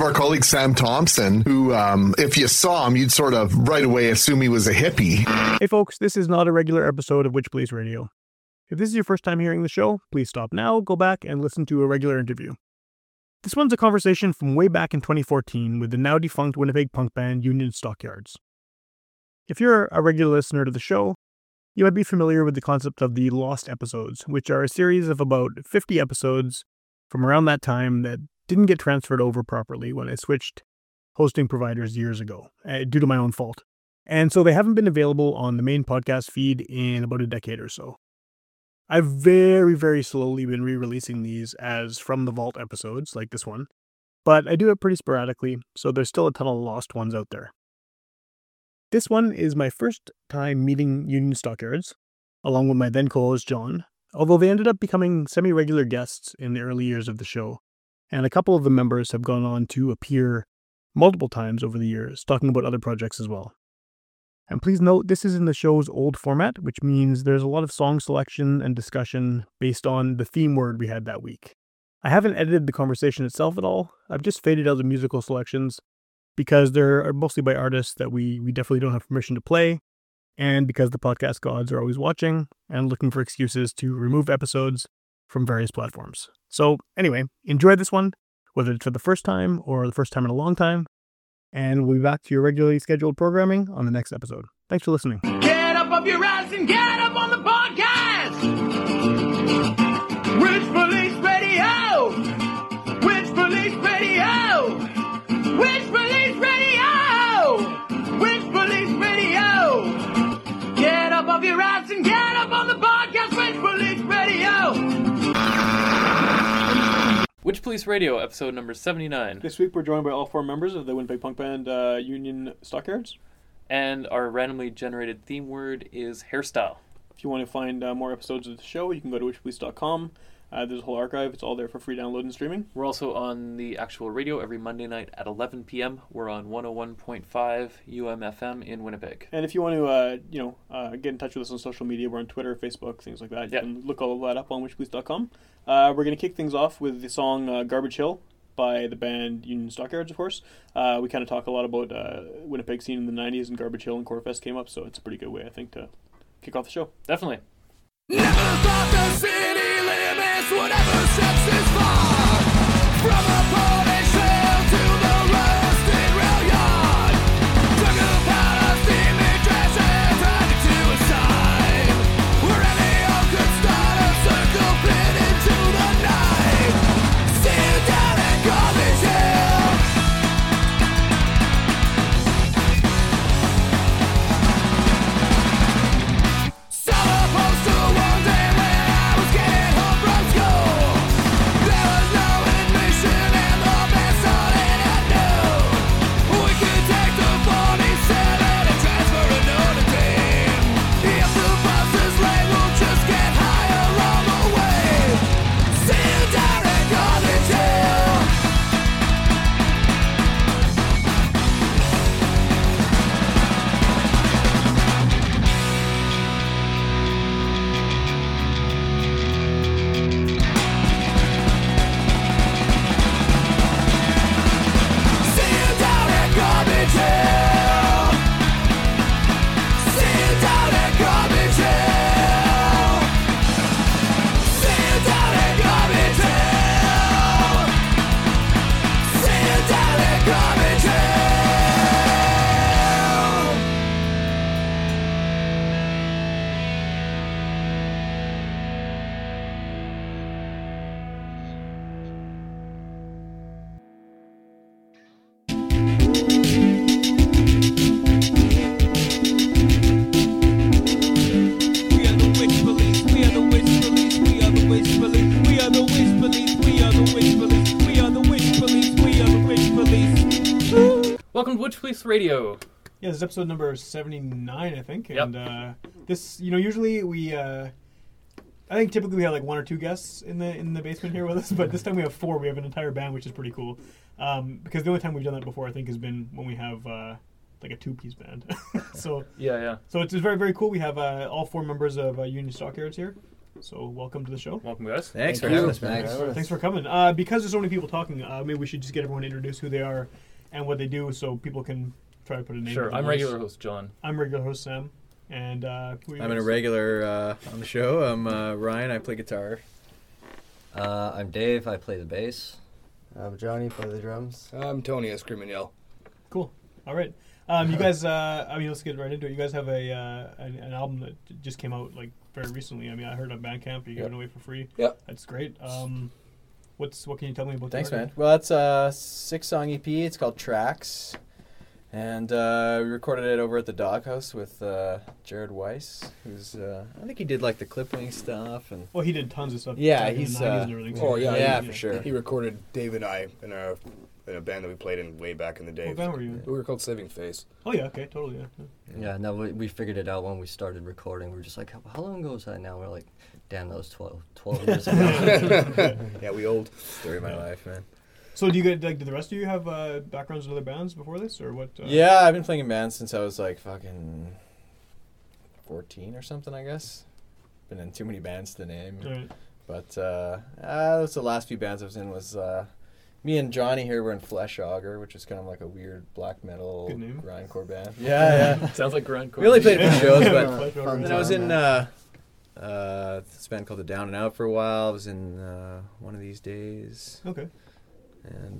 our colleague Sam Thompson, who, if you saw him, you'd sort of right away assume he was a hippie. Hey folks, this is not a regular episode of Witch Police Radio. If this is your first time hearing the show, please stop now, go back, and listen to a regular interview. This one's a conversation from way back in 2014 with the now defunct Winnipeg punk band Union Stockyards. If you're a regular listener to the show, you might be familiar with the concept of the Lost Episodes, which are a series of about 50 episodes from around that time that didn't get transferred over properly when I switched hosting providers years ago, due to my own fault. And so they haven't been available on the main podcast feed in about a decade or so. I've very, very slowly been re-releasing these as From the Vault episodes, like this one, but I do it pretty sporadically, so there's still a ton of lost ones out there. This one is my first time meeting Union Stockyards, along with my then co-host John, although they ended up becoming semi-regular guests in the early years of the show, and a couple of the members have gone on to appear multiple times over the years, talking about other projects as well. And please note, this is in the show's old format, which means there's a lot of song selection and discussion based on the theme word we had that week. I haven't edited the conversation itself at all. I've just faded out the musical selections because they're mostly by artists that we definitely don't have permission to play, and because the podcast gods are always watching and looking for excuses to remove episodes from various platforms. So anyway, enjoy this one, whether it's for the first time or the first time in a long time. And we'll be back to your regularly scheduled programming on the next episode. Thanks for listening. Get up off your ass and get up on the podcast! Witch Police Radio! Witch Police Radio! Witch Police Radio! Witch Police Radio! Get up off your ass and get up on the podcast! Witch Police Radio! Witch Police Radio, episode number 79. This week we're joined by all four members of the Winnipeg punk band Union Stockyards. And our randomly generated theme word is hairstyle. If you want to find more episodes of the show, you can go to witchpolice.com. There's a whole archive. It's all there for free download and streaming. We're also on the actual radio every Monday night at 11 p.m. We're on 101.5 UMFM in Winnipeg. And if you want to, get in touch with us on social media, we're on Twitter, Facebook, things like that. You can look all of that up on witchpolice.com. We're going to kick things off with the song Garbage Hill by the band Union Stockyards, of course. We kind of talk a lot about Winnipeg scene in the 90s, and Garbage Hill and Corefest came up, so it's a pretty good way, I think, to kick off the show. Definitely. Never thought the city limits would ever stretch this far. From a Polish trail to the rusted rail yard. Took a pound of steaming trash and dragged it to a side, where any old could start a circle pit into the night. See you down at Garbage Hill. Saw a poster one day when I was getting home from school. There was no admission and the band started at noon. We could take the 47 and transfer to Notre Dame. If the bus is late, we'll just get higher on the way. See you down at Garbage Hill. See you down at Garbage Hill. See you down at Garbage Hill. See you down at Garbage Hill. See you down at Garbage Hill. We are the Witch Police. We are the Witch Police. We are the Witch Police. We are the Witch Police. We are the Witch Police. We are the Witch Police. We are the Witch Police. Welcome to Witch Police Radio. Yeah, this is episode number 79, I think. Yep. And this, usually we, I think typically we have like one or two guests in the basement here with us, but this time we have four. We have an entire band, which is pretty cool. Because the only time we've done that before, I think, has been when we have like a two-piece band. So Yeah. it's very, very cool. We have all four members of Union Stockyards here. So welcome to the show. Welcome, guys. Thanks for you. having us, man. Thanks for coming. Because there's so many people talking, maybe we should just get everyone to introduce who they are and what they do, so people can try to put a name. Sure, to the I'm voice. regular host John. I'm regular host Sam, and who are you I'm a guys? regular on the show. I'm Ryan. I play guitar. I'm Dave. I play the bass. I'm Johnny, play the drums. I'm Tony. I scream and yell. Cool. All right. You guys, let's get right into it. You guys have an album that just came out like very recently. I mean, I heard on Bandcamp you're giving away for free. Yep. That's great. What can you tell me about? Thanks, the man. Well, that's a 6-song EP. It's called Tracks, and we recorded it over at the Doghouse with Jared Weiss, who's I think he did like the Clipwing stuff and. Well, he did tons of stuff. Yeah, back in the he's, 90s and everything. Oh, yeah, Yeah, he- for sure. He recorded Dave and I in a band that we played in way back in the day. What band were you in? We were called Saving Face. Oh yeah, okay, totally. Yeah. Yeah, no, we figured it out when we started recording. We were just like, how long ago was that now? We're like, damn, that was 12 years ago. Yeah, we old. Story of my life, man. So do you get like? Did the rest of you have backgrounds in other bands before this, or what? Yeah, I've been playing in bands since I was like fucking 14 or something, I guess. Been in too many bands to name. All right. But that's the last few bands I was in was me and Johnny here were in Flesh Auger, which is kind of like a weird black metal Good name. grindcore band. Yeah. Sounds like grindcore. We only played a few shows, but Flesh Auger. Fun then I was time, in man. this band called the Down and Out for a while. I was in One of These Days, Okay. and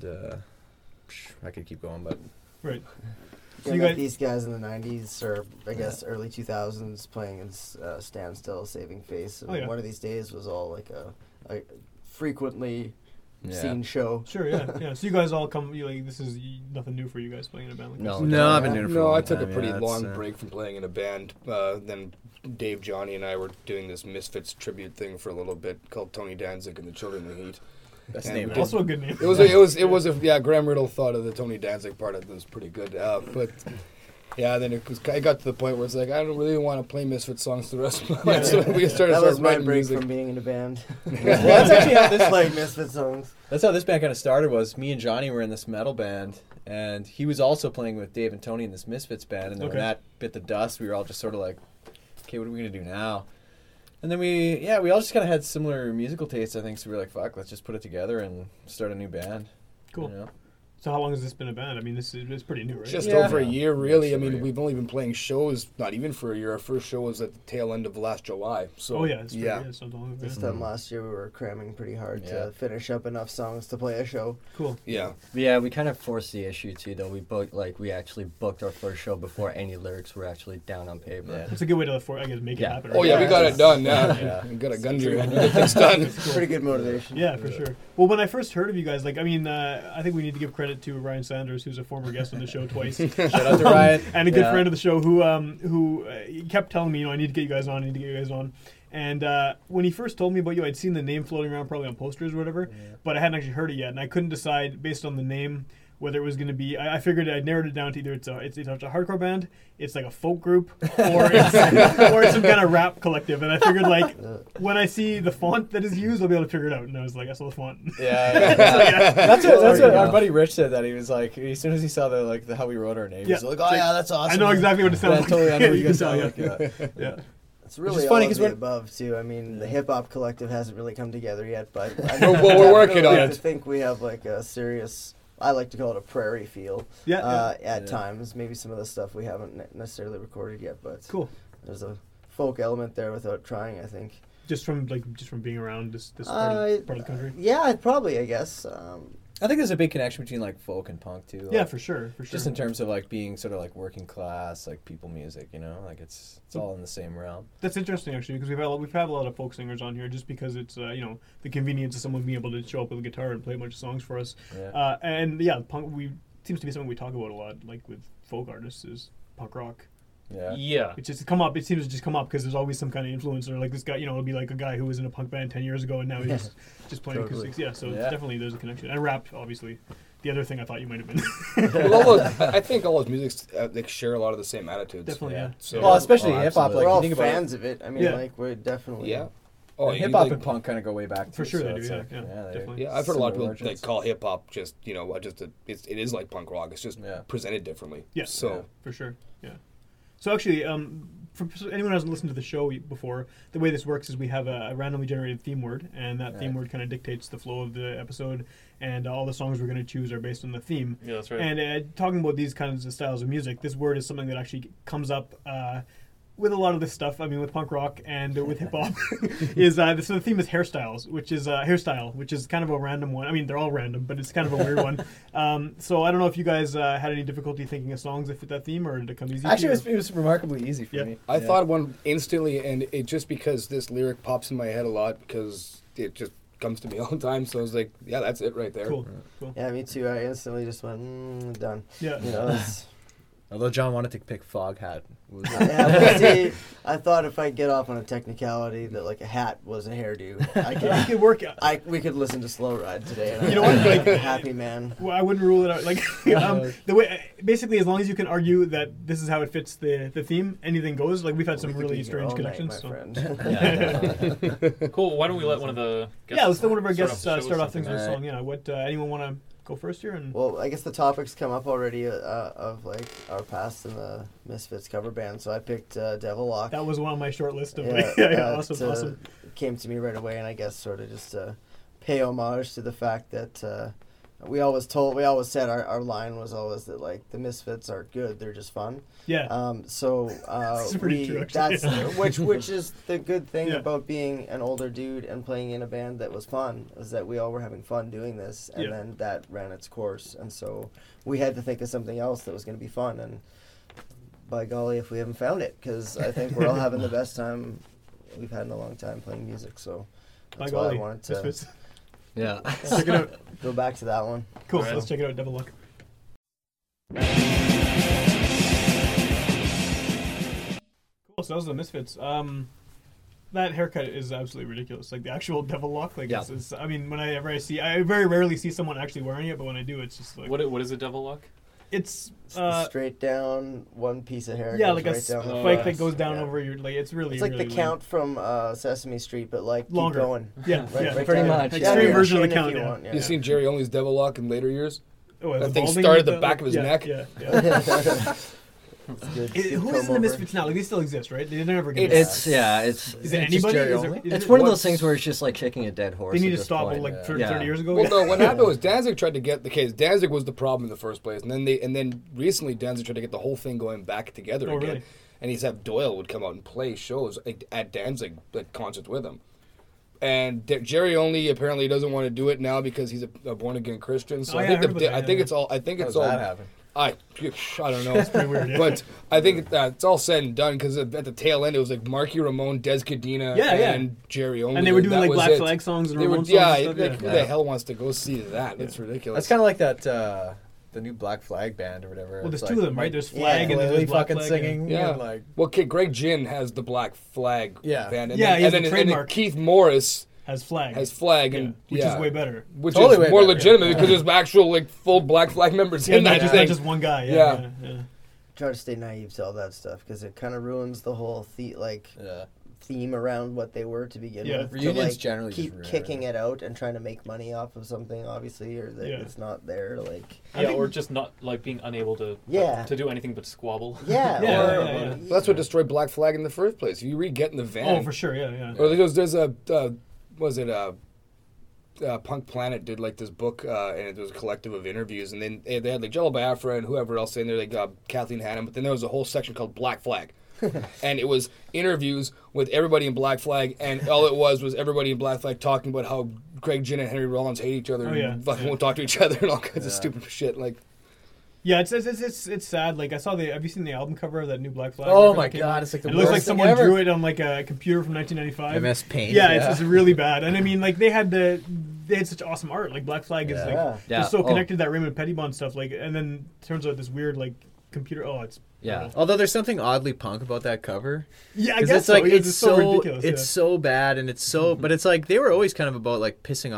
I could keep going, but Right. Yeah, you met guys- these guys in the 90s, or I guess early 2000s, playing in Standstill, Saving Face. And Oh, yeah. One of These Days was all like a frequently yeah. seen show. Sure. Yeah. So you guys all come. You like this is nothing new for you guys playing in a band like No. this. No, I've been doing it for a No, long I took a time, pretty yeah, long it's, break from playing in a band. Then Dave, Johnny, and I were doing this Misfits tribute thing for a little bit called Tony Danzig and the Children of the Heat. Best And name. we ever. Also a good name. It was yeah. Graham Riddle thought of the Tony Danzig part of it was pretty good, but yeah, then it got to the point where it's like I don't really want to play Misfits songs the rest of my life. So we started That was my writing break music. from being in a band. Well, that's actually how this Playing Misfit songs. That's how this band kind of started. Was me and Johnny were in this metal band, and he was also playing with Dave and Tony in this Misfits band. And then Okay. when that bit the dust, we were all just sort of like, "Okay, what are we gonna do now?" And then we all just kind of had similar musical tastes, I think. So we were like, "Fuck, let's just put it together and start a new band." Cool. You know? So how long has this been a band? I mean, it's pretty new, right? Just Yeah. over a year, really. I Sure, mean, yeah. we've only been playing shows, not even for a year. Our first show was at the tail end of last July. So Oh yeah. It's pretty, yeah. It's not long ago. This time last year, we were cramming pretty hard Yeah. to finish up enough songs to play a show. Cool. Yeah. Yeah, we kind of forced the issue too, though. We actually booked our first show before any lyrics were actually down on paper. Yeah. It's a good way to make it Yeah. happen. Oh right? yeah, we got it done. Yeah. Yeah, we got a gun to your head. You get things done. Pretty good motivation. Yeah, for sure. Well, when I first heard of you guys, like, I mean, I think we need to give credit to Ryan Sanders, who's a former guest on the show twice, Shout out to Ryan. and a good Yeah. friend of the show who he kept telling me, I need to get you guys on, And when he first told me about you, I'd seen the name floating around probably on posters or whatever, but I hadn't actually heard it yet, and I couldn't decide based on the name whether it was going to be. I figured I'd narrowed it down to either it's a hardcore band, it's like a folk group, or it's some kind of rap collective. And I figured like when I see the font that is used, I'll be able to figure it out. And I was like, I saw the font. Yeah. That's what our buddy Rich said. That he was like, as soon as he saw the how we wrote our name, Yeah. he's like, "Oh yeah, that's awesome." I know exactly what it sounds Yeah, like. totally, I know what You you guys can sound tell, like. Yeah. Yeah. It's really is all funny of 'cause the we're- above too. I mean, the hip hop collective hasn't really come together yet, but I Well, we're working on I it. think we have like a serious. I like to call it a prairie feel. Yeah, At Yeah. times, maybe some of the stuff we haven't necessarily recorded yet, but Cool. there's a folk element there without trying. I think. Just from being around this part of the country. Yeah, probably. I guess. I think there's a big connection between like folk and punk too. Yeah, like, for sure. just in terms of like being sort of like working class, like people music, like it's all in the same realm. That's interesting actually, because we've had a lot of folk singers on here just because it's the convenience of someone being able to show up with a guitar and play a bunch of songs for us. Yeah. And yeah, punk seems to be something we talk about a lot, like with folk artists, is punk rock. Yeah. Yeah. It seems to just come up because there's always some kind of influencer. Like this guy, it'll be like a guy who was in a punk band 10 years ago and now he's just playing Totally. acoustics. Yeah, so Yeah. definitely there's a connection. And rap, obviously. The other thing I thought you might have been. I think all those musics they share a lot of the same attitudes. Definitely, yeah. So, Well, especially Oh, hip hop. absolutely. Like we're all you think about fans of it. I mean, Yeah. like we're definitely. yeah. Oh, hip you hop like- and punk kind of go way back. For too, sure so they do, it's yeah, like, yeah, they're definitely. Yeah, I've heard a lot of similar people origins. call hip hop just it is like punk rock. It's just Yeah. presented differently. Yeah. So For sure. Yeah. So actually, for anyone who hasn't listened to the show before, the way this works is we have a randomly generated theme word, and that theme word kind of dictates the flow of the episode, and all the songs we're going to choose are based on the theme. Yeah, that's right. And talking about these kinds of styles of music, this word is something that actually comes up with a lot of this stuff. I mean, with punk rock and with hip hop, is so the theme is hairstyles, which is hairstyle, which is kind of a random one. I mean, they're all random, but it's kind of a weird one. So I don't know if you guys had any difficulty thinking of songs that fit that theme, or did it come easy? Actually, to you? it was remarkably easy for me. I thought one instantly, and it just because this lyric pops in my head a lot because it just comes to me all the time. So I was like, yeah, that's it right there. Cool. Yeah, me too. I instantly just went, done. Yeah. You know, it's, Although John wanted to pick Foghat. yeah, but see, I thought if I get off on a technicality that like a hat was a hairdo, It could work out. we could listen to Slow Ride today. And You know what, I'm like- a happy man. Well, I wouldn't rule it out. Like the way, basically, as long as you can argue that this is how it fits the theme, anything goes. Like we've had some We could really be here strange all night, connections. my So. friend. Cool. Why don't we let one of the guests Yeah, let's let one of our start guests off the show start off things something? with a song. Yeah, what anyone want to go first here? And Well, I guess the topics come up already of like our past in the Misfits cover band. So I picked Devil Lock. that was one on my short list of Yeah, awesome. Came to me right away, and I guess sort of just pay homage to the fact that we always said our line was always that like the Misfits are good, they're just fun. Yeah. So This is pretty true, actually. that's which is the good thing Yeah. about being an older dude and playing in a band that was fun, is that we all were having fun doing this, and Yeah. then that ran its course, and so we had to think of something else that was going to be fun, and by golly, if we haven't found it, because I think we're all having the best time we've had in a long time playing music. So By that's why golly, I wanted to Misfits. Yeah. Check it out. go back to that one. Cool. Alright. Let's check it out. Devil Look. Cool. So that was the Misfits. That haircut is absolutely ridiculous. Like the actual Devil Lock. Like, Yeah. it's, I mean, I very rarely see someone actually wearing it, but when I do, it's just like What is a devil lock? it's It's the straight down one piece of hair. yeah, goes like right a down the spike front. that goes down Yeah. over your like. It's really It's like really the lame. Count from Sesame Street, but like Longer. keep going. Yeah, Right, yeah. right Pretty down. much. Yeah, Extreme yeah, version of the if Count, you yeah. want, You seen Jerry Only's Devil Lock in later years? Oh, That thing balding started with the back of his yeah, neck. Yeah. Good. Who Good is in the comb-over. Misfits now? Like they still exist, right? They never get. It's Is it anybody? Jerry Is it- only? is it's it- one of what- those things where it's just like kicking a dead horse. They need at to this stop it point. like 30 Yeah. years ago. Well, no. What happened was Danzig tried to get the case. Danzig was the problem in the first place, and then recently Danzig tried to get the whole thing going back together Oh, again. really? And he's had Doyle would come out and play shows at Danzig, at concerts with him. And Jerry Only apparently doesn't want to do it now because he's a born again Christian. So Oh, I yeah, think I heard about that, I yeah, think yeah. it's all. I think How it's does all. that happen? I don't know. pretty weird, yeah. But I think it's all said and done because at the tail end it was like Marky Ramone, Des Cadena, Yeah, yeah. and Jerry Only. And they were doing That like was Black it. Flag songs and They were, Ramones yeah, songs and like, stuff. who the hell wants to go see that? That's ridiculous. That's kind of like that the new Black Flag band or whatever. Well, there's It's two like of them, right? Mike There's Flag and then Lily there's Black fucking Flag. singing. Yeah. And like Well, Greg Ginn has the Black Flag Yeah. band, and Yeah, then, he has and the then, and then trademark. Keith Morris Has Flag. has Flag, Yeah, and which yeah, is way better. which Totally is way more better, legitimate yeah. because there's actual like full Black Flag members Yeah, in not that just, thing. not just one guy. Yeah. Yeah. yeah. Try to stay naive to all that stuff because it kind of ruins the whole theme around what they were to begin Yeah. with. To, Reunions like, generally just keep ruin kicking it out and trying to make money off of something, obviously, or that Yeah. it's not there. Like, Yeah, or just not like being unable to Yeah. to do anything but squabble. yeah, Yeah, or, yeah, yeah. Well, that's what destroyed Black Flag in the first place. If you read Get in the Van, Oh, for sure. Yeah, yeah. or there's a Punk Planet did like this book, and it was a collective of interviews, and then they had like Jello Biafra and whoever else in there, like Kathleen Hanna, but then there was a whole section called Black Flag. And it was interviews with everybody in Black Flag, and all it was everybody in Black Flag talking about how Greg Ginn and Henry Rollins hate each other Oh, yeah. and fucking won't talk to each other and all kinds of stupid shit. Like, Yeah, it's sad. Like I saw have you seen the album cover of that new Black Flag? Oh record my that came God, out? it's like the It looks worst like thing someone ever. drew it on like a computer from 1995. MS Paint. Yeah, it's really bad. And I mean, like they had such awesome art. Like Black Flag is like Yeah. Yeah. they're so Oh. connected to that Raymond Pettibon stuff. Like, and then turns out this weird like computer. Oh, it's Yeah. brutal. Although there's something oddly punk about that cover. Yeah, I Because guess it's like so. it's so ridiculous. it's yeah. so bad and it's so but it's like they were always kind of about like pissing off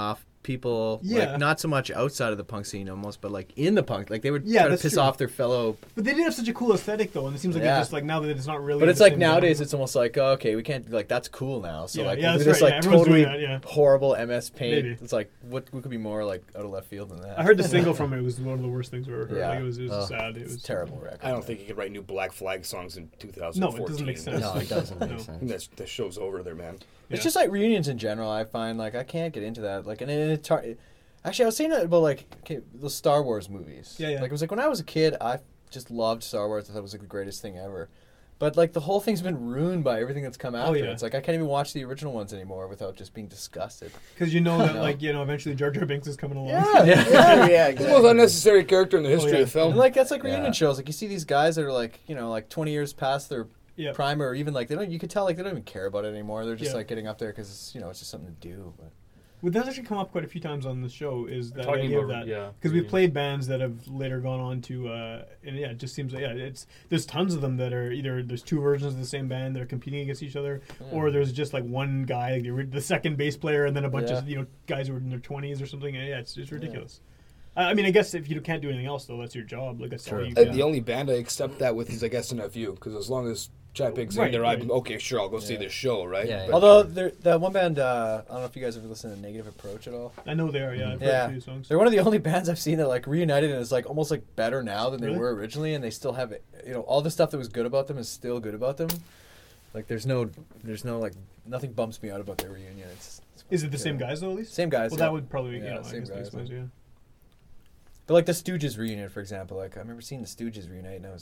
people, Yeah. like not so much outside of the punk scene almost, but like in the punk, like they would Yeah, try to that's piss true. off their fellow. But they did have such a cool aesthetic though, and it seems like Yeah. it's just like now that it's not really. But it's the like same nowadays, genre. it's almost like, oh, okay, we can't, like that's cool now. So Yeah, like yeah, with that's this right, yeah, like everyone's totally doing that, yeah. horrible MS Paint. Maybe. It's like what could be more like out of left field than that? I heard the single from it was one of the worst things I've ever heard. Yeah. Like, it was sad. It It's was a terrible record. I don't think you could write new Black Flag songs in 2014. No, it doesn't make sense. No, it doesn't make No. I think sense. the show's over there, man. It's Yeah. just like reunions in general. I find like I can't get into that. Like, and it's hard. Actually, I was saying that about like the Star Wars movies. Yeah, yeah. Like it was like when I was a kid, I just loved Star Wars. I thought it was like the greatest thing ever. But like the whole thing's been ruined by everything that's come after. yeah. It's like I can't even watch the original ones anymore without just being disgusted. Because you know that, No. like, eventually Jar Jar Binks is coming along. Yeah. yeah, The most unnecessary character in the history yeah. of film. And like that's like reunion Yeah. shows. Like you see these guys that are like like 20 years past their Yeah. prime, or even like they don't. You could tell like they don't even care about it anymore. They're just Yeah. like getting up there because it's just something to do. But Well, that's actually come up quite a few times on the show. Is that Talking idea of about- that? yeah, Because we've reunions. played bands that have later gone on to, and yeah, it just seems like there's tons of them that are either there's two versions of the same band that are competing against each other, or there's just like one guy, the second bass player, and then a bunch of guys who are in their 20s or something. And yeah, it's ridiculous. I mean, I guess if you can't do anything else though, that's your job. Like that's all you can. The only band I accept that with is, I guess, NFU, because as long as Chad Pink's Right, in there, right. I'm okay, sure, I'll go see this show, right? Yeah, yeah. But- although that one band, I don't know if you guys ever listened to Negative Approach at all. I know they are. Yeah, I've heard Yeah, a few songs. they're one of the only bands I've seen that like reunited and is like almost like better now than they Really? were originally, and they still have all the stuff that was good about them is still good about them. Like there's no like nothing bumps me out about their reunion. It's Is it the same guys though? At least. Same guys. Well, yeah. that would probably I same guess that guys. explains, yeah. But like the Stooges reunion, for example, like I remember seeing the Stooges reunite, and it was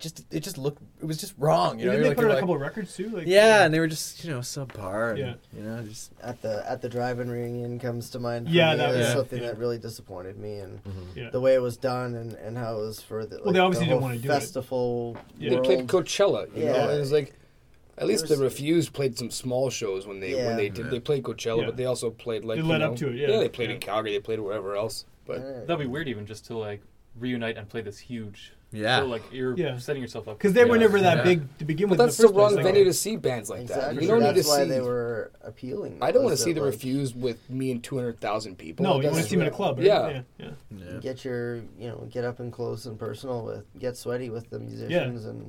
just wrong. You know, Didn't You're they like- put you're out a like- couple of records too? Like, Yeah, and they were just subpar. And, Yeah. just at the drive-in reunion comes to mind. For Yeah, me that as was- something yeah. that really disappointed me, and yeah. the way it was done, and how it was for the. Well, they obviously the didn't whole wanna do it. festival. Yeah. They played world. Coachella, you know, Yeah. and it's like, at least There's- the Refused played some small shows when they Yeah. did. They played Coachella, Yeah. but they also played like They led up to it, yeah. they played in Yeah. Calgary, they played wherever else. But That'd be weird even just to like reunite and play this huge. Yeah. So, like you're Yeah. setting yourself up. Because they were Yeah. never that Yeah. big to begin but with. in that's the the first wrong place. venue to see bands like Exactly. that. You don't need to That's why see. they were appealing. I don't want to was see that, the like, Refused with me and 200,000 people. No, Like, you want to that's- see them in a club, right? Yeah. Yeah. Get your get up and close and personal get sweaty with the musicians, and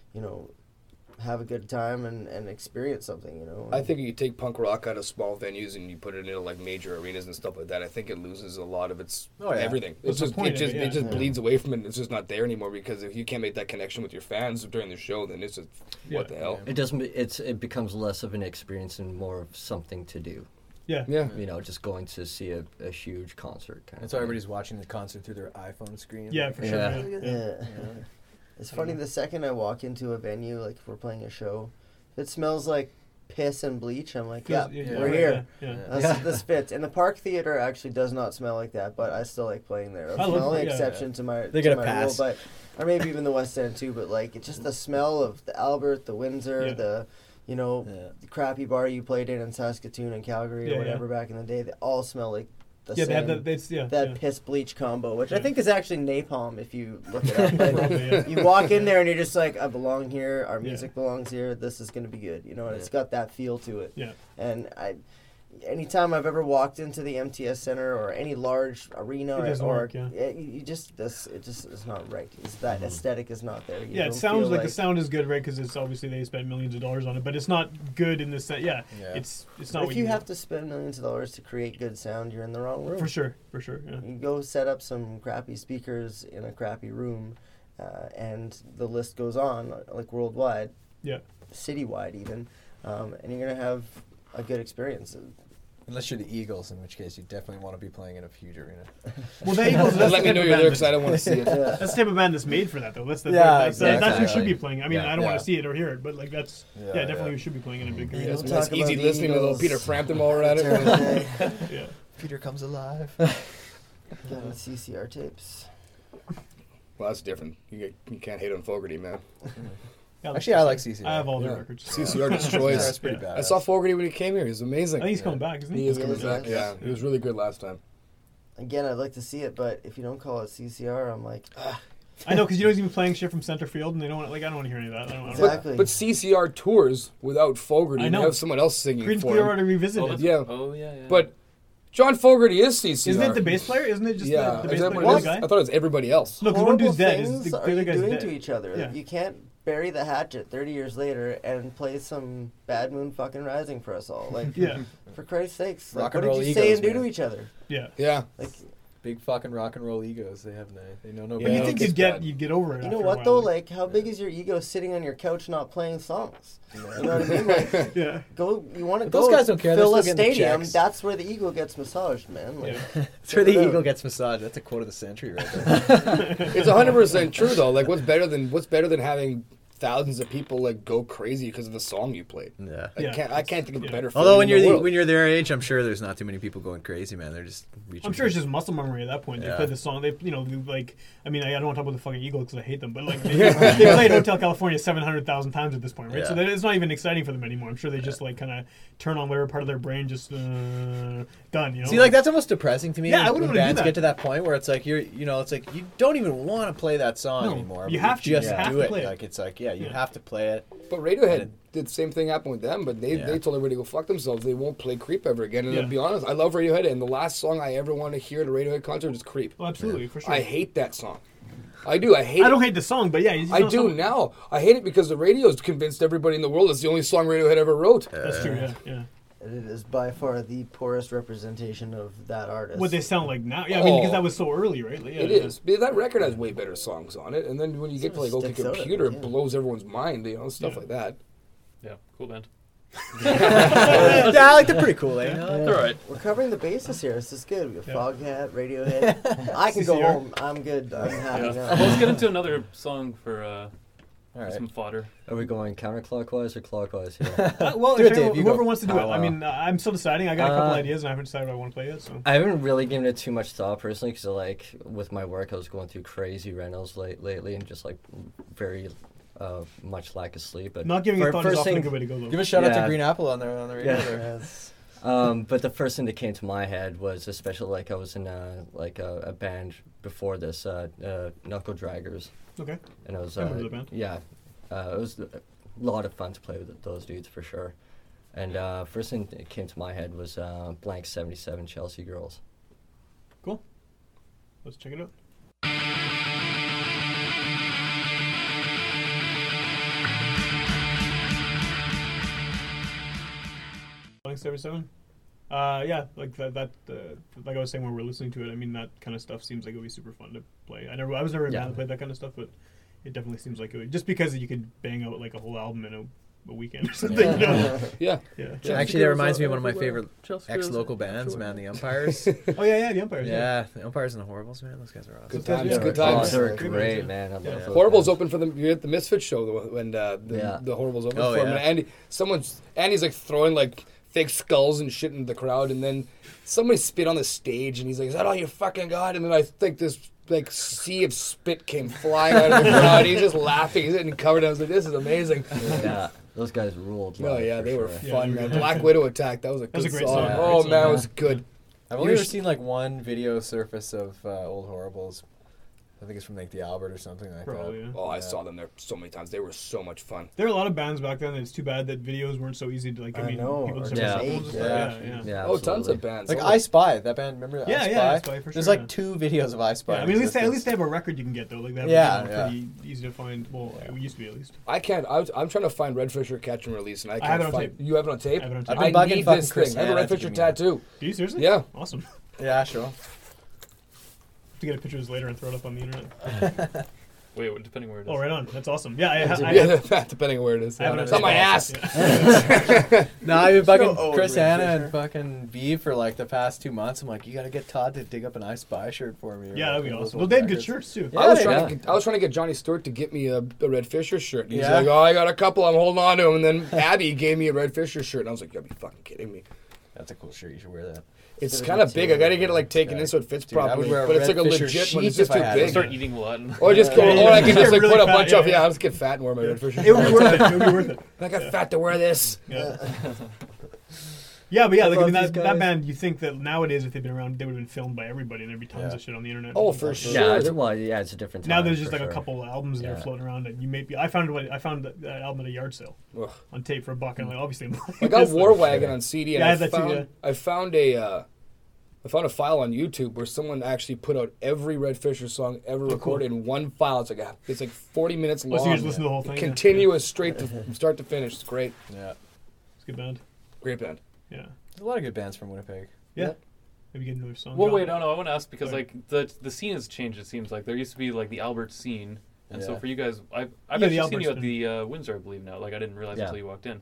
have a good time and experience something. I think if you take punk rock out of small venues and you put it into like major arenas and stuff like that, I think it loses a lot of its everything. That's the point of it, It just yeah. bleeds away from it. It's just not there anymore because if you can't make that connection with your fans during the show, then it's just what the hell. It doesn't. It becomes less of an experience and more of something to do. Yeah. Yeah. Just going to see a huge concert. Kind That's of why thing. everybody's watching the concert through their iPhone screen. Yeah, for sure. Yeah. Yeah. It's funny, the second I walk into a venue, like if we're playing a show, if it smells like piss and bleach, I'm like, yeah, we're here. Yeah. This fits. And the Park Theater actually does not smell like that, but I still like playing there. It's I the love only it, yeah. exception to my They to get a my pass. rule, but or maybe even the West End too. But like, it's just the smell of the Albert, the Windsor, Yeah. the the crappy bar you played in Saskatoon and Calgary Yeah, or whatever back in the day. They all smell like the Yeah, they same. had that. That piss bleach combo, which I Yeah. think is actually napalm if you look it up. But Probably, yeah. you walk in there and you're just like, I belong here. Our music belongs here. This is going to be good, and it's got that feel to it. Yeah. And anytime I've ever walked into the MTS Center or any large arena, It doesn't work, yeah. it just is not right. That aesthetic is not there. You Yeah, it don't sounds feel like the sound is good, right? Because it's obviously they spent millions of dollars on it, but it's not good in the sense. Yeah, it's not. If what you have to spend millions of dollars to create good sound, you're in the wrong room. for sure. Yeah. You go set up some crappy speakers in a crappy room, and the list goes on, like worldwide, Yeah. citywide even, and you're going to have a good experience. Unless you're the Eagles, in which case you definitely want to be playing in a huge arena. Well, the Eagles. That's Let the me type know of you're band there because I don't want to see it. That's the type of band that's made for that, though. That's Yeah, that's who should be exactly. playing. I mean, Yeah. I don't want Yeah. to see it or hear it, but like that's definitely we should be playing in a big You arena. don't That's talk easy about the listening to little Eagles. Peter Frampton while we're at it. Yeah. Peter comes alive. Got the CCR tapes. Well, that's different. You can't hate on Fogarty, man. Actually, I like CCR. I have all the Yeah. records. CCR destroys. That's pretty bad. I saw Fogarty when he came here. He was amazing. I think he's coming back, isn't he? He is He coming is, back. yeah. Yeah, he was really good last time. Again, I'd like to see it, but if you don't call it CCR, I'm like, I know, because he's even playing shit from center field, and they don't want, I don't want to hear any of that. I don't Exactly. But CCR tours without Fogarty I and know. have someone else singing Creedence for him. Clearwater Revisited. Oh, Yeah. Oh yeah. But John Fogerty is CCR. Isn't it the bass player? Isn't it just Yeah, the bass is that player? what it The is? guy? I thought it was everybody else. Look, the one Horrible dude's dead. things The are other you guy's doing dead. to each other? Yeah. You can't bury the hatchet 30 years later and play some Bad Moon fucking Rising for us all. Like, Yeah, for Christ's sakes, like, Rock what and did roll you say egos, and do to man. each other? yeah. Yeah. Like, Big fucking rock and roll egos. They know no. But you better. think It's you'd bad. get over it? you after know a what while, though? Like, how big is your ego sitting on your couch not playing songs? You know what I mean? Like, yeah, go. You want to But go? those guys don't care, they're Fill a still getting the stadium. checks. That's where the ego gets massaged, man. Like, yeah. That's where the Check it ego out. gets massaged. That's a quote of the century right there. It's 100% true though. Like, what's better than having thousands of people like go crazy because of the song you played? Yeah. Yeah. I can't think of a Yeah. better. Although feeling in the world. when you're their age, I'm sure there's not too many people going crazy, man. They're just reaching. I'm sure it's just muscle memory at that point. They Yeah. play the song. They, like, I mean, I don't want to talk about the fucking Eagles because I hate them, but like, they played Hotel California 700,000 times at this point, right? Yeah. So that it's not even exciting for them anymore. I'm sure they just like kind of turn on whatever part of their brain just done. You know? See, like that's almost depressing to me. Yeah, I when wouldn't wanna do bands that. get to that point where it's like it's like you don't even want to play that song No, anymore. you but have to. just You have do to it. play it. Like it's like you Yeah. have to play it. But Radiohead did the same thing happen with them, but they Yeah. told everybody to go fuck themselves. They won't play Creep ever again. And Yeah. to be honest, I love Radiohead, and the last song I ever want to hear at a Radiohead concert is Creep. Oh, absolutely, for sure. I hate that song. I do. I hate I it. don't hate the song, but yeah, you I know, do some- now. I hate it because the radio's convinced everybody in the world it's the only song Radiohead ever wrote. That's true. Yeah, yeah. And it is by far the poorest representation of that artist. What they sound like now? Yeah, I mean, because Oh. that was so early, right? Like, yeah, It yeah. is. But that record has way better songs on it, and then when you get to like OK sticks out, I Computer, think, it yeah. blows everyone's mind. Stuff Yeah. like that. Yeah, cool band. Yeah, like they're pretty cool, eh? They're alright. We're covering the bases here. This is good. We have Yeah. Foghat, Radiohead. I can go CCR. home. I'm good. I'm happy Yeah. now. Well, let's get into another song for All right. some fodder. Are we going counterclockwise or clockwise here? Well, Do it, if Dave, you whoever go. wants to do it. I'll, I mean, I'm still deciding. I got a couple uh, ideas, and I haven't decided what I want to play yet. So I haven't really given it too much thought personally because, like, with my work, I was going through crazy rentals lately and just like very much lack of sleep. But not giving it thought is first often a thing, good way to go, though. Give a shout out to Yeah. Green Apple on the radio Yeah. there. Yes. but the first thing that came to my head was especially like I was in a band before this, Knuckle Draggers, Okay. and it was I remember the band. yeah, it was a lot of fun to play with those dudes for sure. And first thing that came to my head was Blank 77 Chelsea Girls. Cool. Let's check it out. Blank 77. Yeah, like that. Like I was saying when we were listening to it, I mean that kind of stuff seems like it would be super fun to play. I was never a Yeah. band that played that kind of stuff, but it definitely seems like it would, just because you could bang out like a whole album in a weekend or something. You know? Yeah. Yeah. Actually, that reminds me of one of my favorite Chelsea ex-local girls bands, everywhere. man, the Umpires. Oh yeah, the Umpires. Yeah, the Umpires and the Horribles, man. Those guys are awesome. Good Those guys times. are Good Oh, times. they were Good great, bands, man. I yeah. love those Horribles bands. open for them. You're at the Misfits show when the Yeah. Horribles open Oh, for them. yeah. And Andy's like throwing like fake skulls and shit into the crowd, and then somebody spit on the stage, and he's like, "Is that all you fucking got?" And then I think this like sea of spit came flying out of the crowd. He's just laughing. He's getting covered. I was like, "This is amazing." Yeah, those guys ruled. Oh live, yeah, for they were sure. Yeah, fun, they were man. good. Black Widow Attack. That was a was good a great song. song. Yeah, Oh great man, song. it was good. I've only ever seen like one video surface of Old Horribles. I think it's from like the Albert or something like Probably. that. Yeah. Oh, I saw them there so many times. They were so much fun. There were a lot of bands back then. It's too bad that videos weren't so easy to like. I I mean, know, people just or have just cell phones and make, stuff. Yeah, yeah. Yeah, Oh, tons absolutely. of bands. Like Oh, I Spy, that band. Remember Yeah, I Spy? yeah, I Spy, for There's sure, like yeah. 2 videos of I Spy. Yeah, I in mean, at existence. least they have a record you can get though. Like that. Yeah, pretty easy to find. Well, it used to be at least. I can't. I'm trying to find Red Fisher Catch and Release, and I can't have it on find. tape. You have it on tape? I have it on I've tape. been I bugging need fucking this Chris thing. I have a Hanna Red to Fisher give me that. tattoo. Do you seriously? Yeah. Awesome. Yeah, sure. To get a picture of this later and throw it up on the internet. Wait, depending where it is. Oh, right on. That's awesome. Yeah, I Yeah, depending on where it is. I have it on It's on tape my also. ass. Yeah. No, I've been So bugging old, Chris Red Hanna Fisher. and fucking V for like the past 2 months. I'm like, you gotta get Todd to dig up an I Spy shirt for me. or Yeah, that'd be like those awesome. Well, old they had good records. shirts too. Yeah, I was they- trying to get Johnny Stewart to get me a Red Fisher shirt. And he's Yeah. like, "Oh, I got a couple. I'm holding on to them." And then Abby gave me a Red Fisher shirt, and I was like, "You're be fucking kidding me." That's a cool shirt. You should wear that. It's Should've kind of been big. I got to too. get it like taken Yeah. in so it fits Dude, I would properly. wear a But it's Red like a Fisher legit one. sheath It's just if I too had big. it. Start eating a lot. Or just go. Yeah. Or I can Get just like really put a fat, bunch yeah, of. yeah. Yeah, I'll just get fat and wear my Red Fisher It would be shirt. worth it. It would be worth it. I got fat to wear this. Yeah. Yeah, but yeah, like I love mean, these that guys. band. You think that nowadays, if they'd been around, they would have been filmed by everybody, and there'd be tons Yeah. of shit on the internet. Oh, for sure. Yeah, it's a different time. Now there's just for like a sure. couple albums that are Yeah. floating around, and you may be. I found that album at a yard sale Ugh. on tape for $1, and like obviously. I got War Wagon on CD, and Yeah, I I, had that too, found yeah. I found a I found a file on YouTube where someone actually put out every Red Fisher song ever recorded in one file. It's like 40 minutes long. So you just listen to the whole thing? Continuous, straight to start to finish. It's great. Yeah. It's a good band. Great band. Yeah. There's a lot of good bands from Winnipeg. Yeah. Maybe get another song. Well, John. wait, no, I want to ask because Sorry. like the scene has changed. It seems like there used to be like the Albert scene, and so Yeah. for you guys, I've the actually seen you Albert's at the Windsor, I believe now. Like I didn't realize Yeah. until you walked in.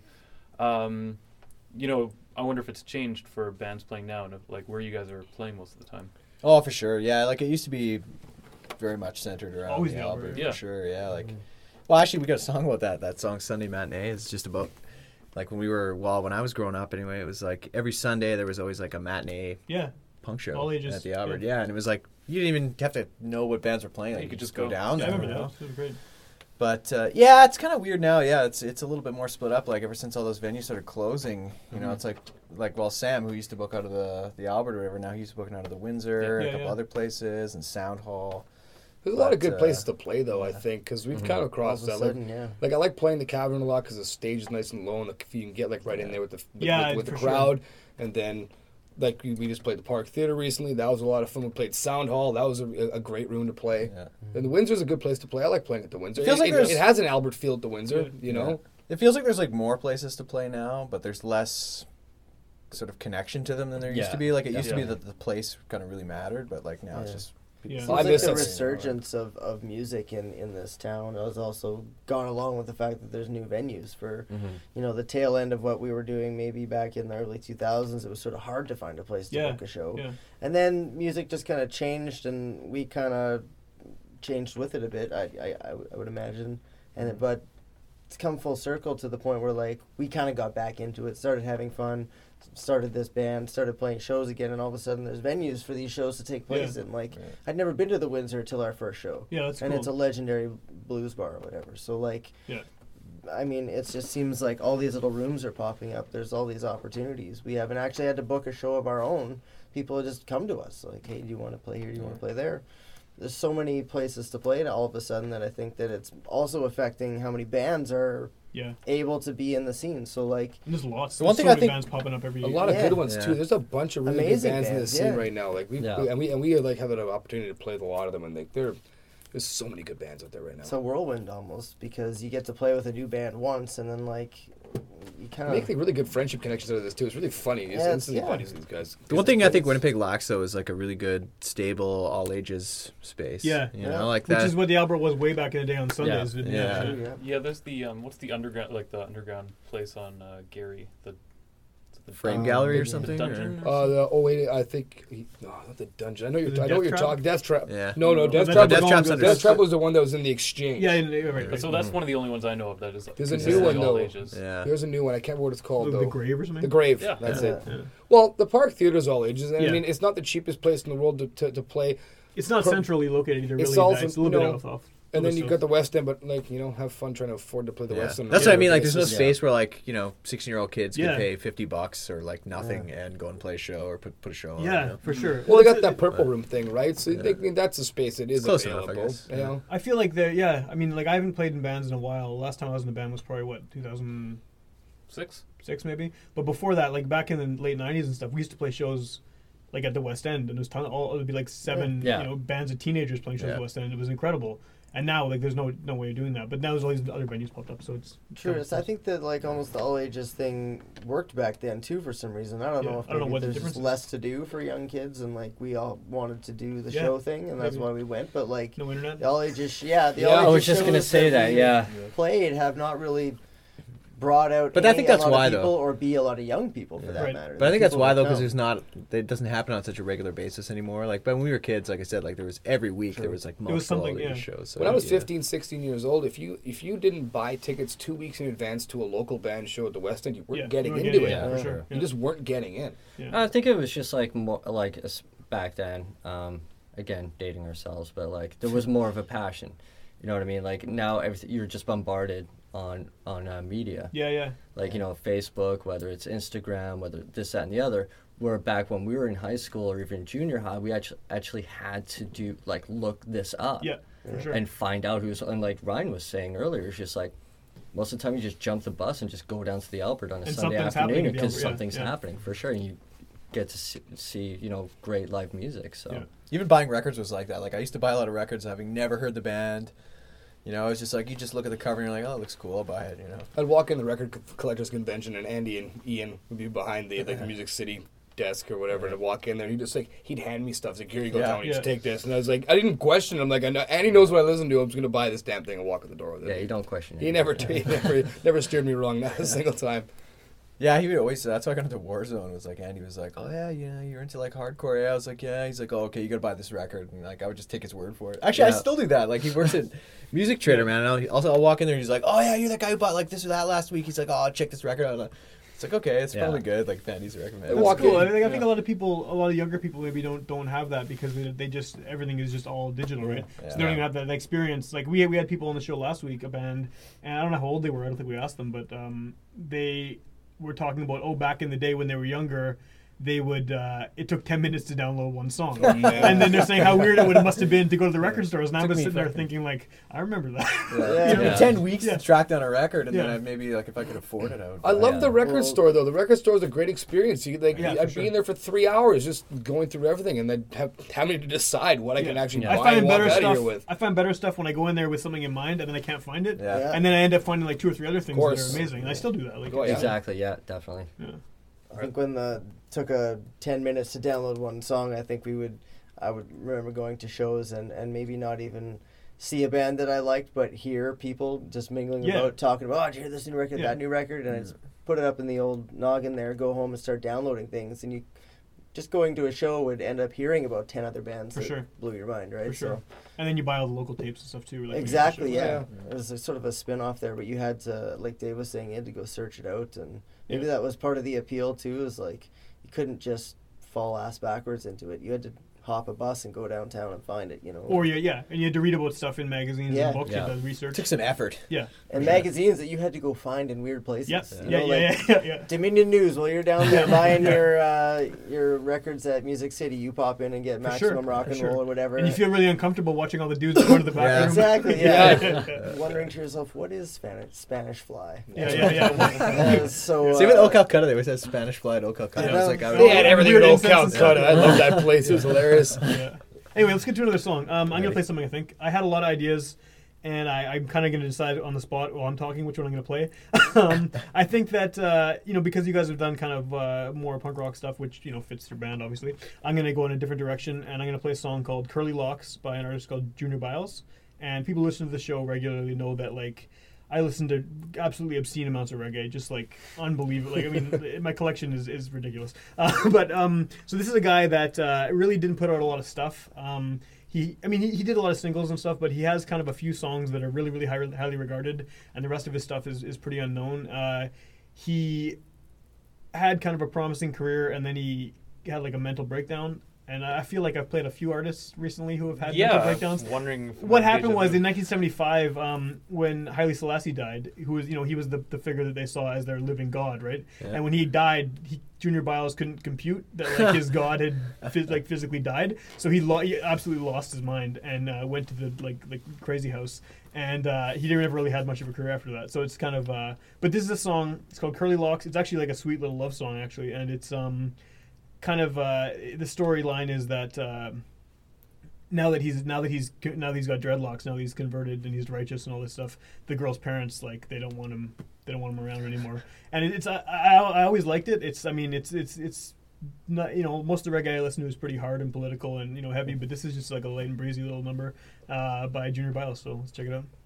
You know, I wonder if it's changed for bands playing now, and if, like where you guys are playing most of the time. Oh, for sure. Yeah, like it used to be very much centered around Always the the Albert. Albert. Yeah. For sure. Yeah, like. Well, actually, we got a song about that. That song "Sunday Matinee" is just about like when I was growing up. Anyway, it was like every Sunday there was always like a matinee Yeah. punk show All ages, at the Albert. yeah. Yeah, and it was like you didn't even have to know what bands were playing. Like, You you could could just just go go. down Yeah, I there. remember you that. know? It was great. But yeah, it's kind of weird now. Yeah, it's a little bit more split up. Like ever since all those venues started closing, you know, it's like well, Sam, who used to book out of the Albert or whatever, now he's booking out of the Windsor, Yeah, and a yeah, couple yeah. other places, and Sound Hall. There's a lot of But, good places to play, though, I think, because we've kind of All crossed of a that. sudden, yeah. Like, I like playing the Cavern a lot because the stage is nice and low, and if you can get like right in there with the Yeah, with the for sure. crowd, and then like we just played the Park Theater recently. That was a lot of fun. We played Sound Hall. That was a great room to play. Yeah. And the Windsor's a good place to play. I like playing at the Windsor. It feels like there's- it has an Albert feel at the Windsor, Yeah. you know. It feels like there's like more places to play now, but there's less sort of connection to them than there used Yeah, to be. Like it used to be definitely. that the place kind of really mattered, but like now it's Yeah. just. Yeah. Seems I like miss the that. resurgence of music in this town has also gone along with the fact that there's new venues for, you know, the tail end of what we were doing maybe back in the early 2000s. It was sort of hard to find a place to Yeah. book a show. Yeah. And then music just kind of changed, and we kind of changed with it a bit, I would imagine. And but it's come full circle to the point where, like, we kind of got back into it, started having fun, started this band, started playing shows again, and all of a sudden there's venues for these shows to take place in. Like, I'd never been to the Windsor till our first show. Yeah, that's and cool. it's a legendary blues bar or whatever. So, like, Yeah. I mean, it just seems like all these little rooms are popping up. There's all these opportunities. We haven't actually had to book a show of our own. People just come to us, like, hey, do you want to play here? Do you want to play there? There's so many places to play all of a sudden that I think that it's also affecting how many bands are Yeah. able to be in the scene. So, like, And there's lots. The one There's thing so I many think- bands popping up every A year. lot of Yeah. good ones Yeah. too. There's a bunch of really Amazing good bands in the bands, scene yeah. right now. Like we like have an opportunity to play with a lot of them, and there's so many good bands out there right now. it's a whirlwind almost, because you get to play with a new band once, and then, like, you kind Make of... the really good friendship connections out of this too. It's really funny. It's Yeah, instantly yeah. buddies with these guys. The one thing I think Winnipeg lacks though is like a really good, stable, all ages space. Yeah. you Yeah. know, like Which that. is what the Albert was way back in the day on Sundays. Yeah. Yeah. Yeah, there's the what's the underground place on Gary the Frame gallery or yeah. something. dungeon. I think not the dungeon. I know Is it what you're Death talking. Death Trap. Yeah. No, Death that's Trap. the Death one Trap's with under- Death Trap was the one that was in the exchange. Yeah, right. But so that's one of the only ones I know of that is. There's a new consistently one all though. ages. Yeah. There's a new one. I can't remember what it's called though. The Grave or something? The Grave. Yeah. That's Yeah. it. Yeah. Well, the Park Theater's all ages, and Yeah. I mean it's not the cheapest place in the world to play. It's not centrally located either. It's Really, also, it's a little you bit know, off. And then you've got the West End, but like have fun trying to afford to play the Yeah. West End. That's what I mean. Like, there's no basis. space where like 16-year-old kids Yeah. can pay $50 or like nothing and go and play a show or put a show on. you Yeah, know? for sure. Well, they got It's- that Purple Room thing, right? So I mean, that's a space that is close enough, I available. guess. You know? I feel like I mean, like, I haven't played in bands in a while. Last time I was in a band was probably 2006 maybe. But before that, like back in the late 90s and stuff, we used to play shows like at the West End, and it would be like seven Yeah. bands of teenagers playing shows at Yeah. the West End. It was incredible. And now, like, there's no way of doing that. But now there's all these other venues popped up, so it's True. I think that, like, almost the all ages thing worked back then too for some reason. I don't Yeah, know if I don't know maybe what the there's difference just is. less to do for young kids, and like we all wanted to do the Yeah, show thing, and that's maybe. why we went. But like no internet. the all ages, the all ages I was just gonna shows say that. we Yeah. played have not really brought out. But I think that's a lot why, of people, though. or be a lot of young people for that Right. matter. But I think that's People why that though, because come. it doesn't happen on such a regular basis anymore. Like, but when we were kids, like I said, like there was every week there was like multiple something, all-ages yeah. shows. So, When I was yeah. 15, 16 years old, if you didn't buy tickets 2 weeks in advance to a local band show at the West End, you weren't getting into it. Yeah, for Yeah. sure. You just weren't getting in. I think it was just like more like back then. Again, dating ourselves, but like there was more of a passion. You know what I mean? Like now, everything you're just bombarded on media. Yeah. Like Facebook, whether it's Instagram, whether this, that, and the other. Where back when we were in high school or even junior high, we actually had to do like look this up. Yeah, for sure. And find out who's, and like Ryan was saying earlier, it's just like most of the time you just jump the bus and just go down to the Albert on a And Sunday something's happening afternoon at the because Albert, yeah, something's yeah. happening for sure. And get to see great live music. So Yeah. Even buying records was like that. Like I used to buy a lot of records having never heard the band. It's just like you just look at the cover and you're like, oh, it looks cool, I'll buy it. I'd walk in the record collectors convention and Andy and Ian would be behind the Music City desk or whatever, and I'd walk in there and he'd hand me stuff. He's like, here you go, Tony, just take this. And I was like, I didn't question him. Like, I know Andy knows what I listen to. I'm just gonna buy this damn thing and walk out the door with it. Yeah, you don't question it. He never steered me wrong, not a single time. Yeah, he would always. That's why I got into Warzone. Was like Andy was like, "Oh yeah, you're into like hardcore." Yeah, I was like, "Yeah." He's like, "Oh, okay, you gotta buy this record." And like, I would just take his word for it. Actually, I still do that. Like, he works at Music Trader, man. And I'll walk in there. And he's like, "Oh yeah, you're that guy who bought like this or that last week." He's like, "Oh, check this record out." It's like, okay, it's probably good. Like, fan needs to recommend. That's cool. I think a lot of younger people maybe don't have that because they just everything is just all digital, right? Yeah. So they don't even have that experience. Like we had people on the show last week, a band, and I don't know how old they were. I don't think we asked them, but they were talking about back in the day when they were younger, they would it took 10 minutes to download one song, and then they're saying how weird it must have been to go to the record stores. And I was sitting there thinking like, I remember that. It took me 10 weeks to track down a record, and then I'd maybe like if I could afford it, I would. I love the record store though. The record store is a great experience. I'd be in there for 3 hours just going through everything, and then having to decide what I can actually buy and walk out of here with. I find better stuff when I go in there with something in mind, and then I can't find it, Yeah. and then I end up finding like 2 or 3 other things that are amazing. And I still do that. Like, Exactly. Yeah, definitely. Yeah. I think when took 10 minutes to download one song, I think I would remember going to shows and maybe not even see a band that I liked, but hear people just mingling about, talking about, oh, did you hear this new record, that new record? And I just put it up in the old noggin there, go home and start downloading things. And you just going to a show would end up hearing about 10 other bands that blew your mind, right? For sure. So, and then you buy all the local tapes and stuff too. Like exactly, yeah. It was sort of a spin-off there, but you had to, like Dave was saying, you had to go search it out. And maybe that was part of the appeal too, is like you couldn't just fall ass backwards into it. You had to hop a bus and go downtown and find it, Or and you had to read about stuff in magazines and books. You had to research. It took some effort. Yeah. And magazines that you had to go find in weird places. Yes. Yeah. Dominion News, while you're down there buying your records at Music City, you pop in and get Maximum Rock and Roll or whatever. And you feel really uncomfortable watching all the dudes going to the back room. Exactly, yeah. Wondering to yourself, what is Spanish Fly? Yeah. So, same with Old Calcutta, they always had Spanish Fly at Old Calcutta. I was like, they had everything at Old Calcutta. I love that place. It was hilarious. Yeah. Anyway, let's get to another song. I'm going to play something, I think. I had a lot of ideas, and I'm kind of going to decide on the spot while I'm talking which one I'm going to play. I think that, because you guys have done kind of more punk rock stuff, which, fits your band, obviously, I'm going to go in a different direction, and I'm going to play a song called Curly Locks by an artist called Junior Biles. And people who listen to the show regularly know that, like, I listen to absolutely obscene amounts of reggae, just like unbelievable. Like, I mean, my collection is ridiculous. So this is a guy that really didn't put out a lot of stuff. He did a lot of singles and stuff, but he has kind of a few songs that are really, really highly regarded, and the rest of his stuff is pretty unknown. He had kind of a promising career, and then he had like a mental breakdown. And I feel like I've played a few artists recently who have had mental breakdowns. Wondering what happened was in 1975, when Haile Selassie died, who was he was the figure that they saw as their living god, right? Yeah. And when he died, Junior Biles couldn't compute that like his god had physically died, so he absolutely lost his mind and went to the crazy house. And he never really had much of a career after that. So it's kind of but this is a song. It's called Curly Locks. It's actually like a sweet little love song actually, and it's kind of the storyline is that now that he's got dreadlocks, now he's converted and he's righteous and all this stuff, the girl's parents they don't want him around anymore. And it's I always liked it. It's not, most of the reggae I listen to is pretty hard and political and heavy, but this is just like a light and breezy little number by Junior Biles. So let's check it out.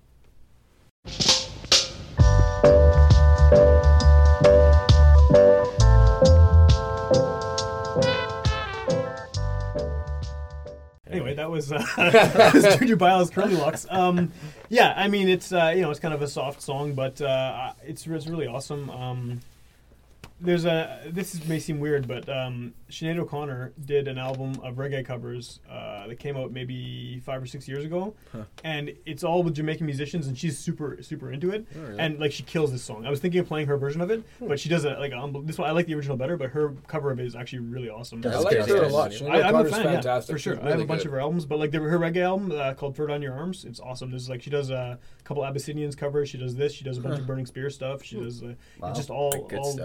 Anyway, that was Junior Biles' Curly Locks. Yeah, I mean, it's it's kind of a soft song, but it's really awesome. This may seem weird, but Sinead O'Connor did an album of reggae covers that came out maybe 5 or 6 years ago, and it's all with Jamaican musicians, and she's super into it, and like she kills this song. I was thinking of playing her version of it, but she does it this one. I like the original better, but her cover of it is actually really awesome. I like her a lot. I'm a fan, fantastic. for sure. Really I have a bunch good. of her albums, but like her reggae album called "Third on Your Arms," it's awesome. There's she does a couple Abyssinians covers. She does this. She does a bunch of Burning Spear stuff. She does it's just all good stuff. Yeah,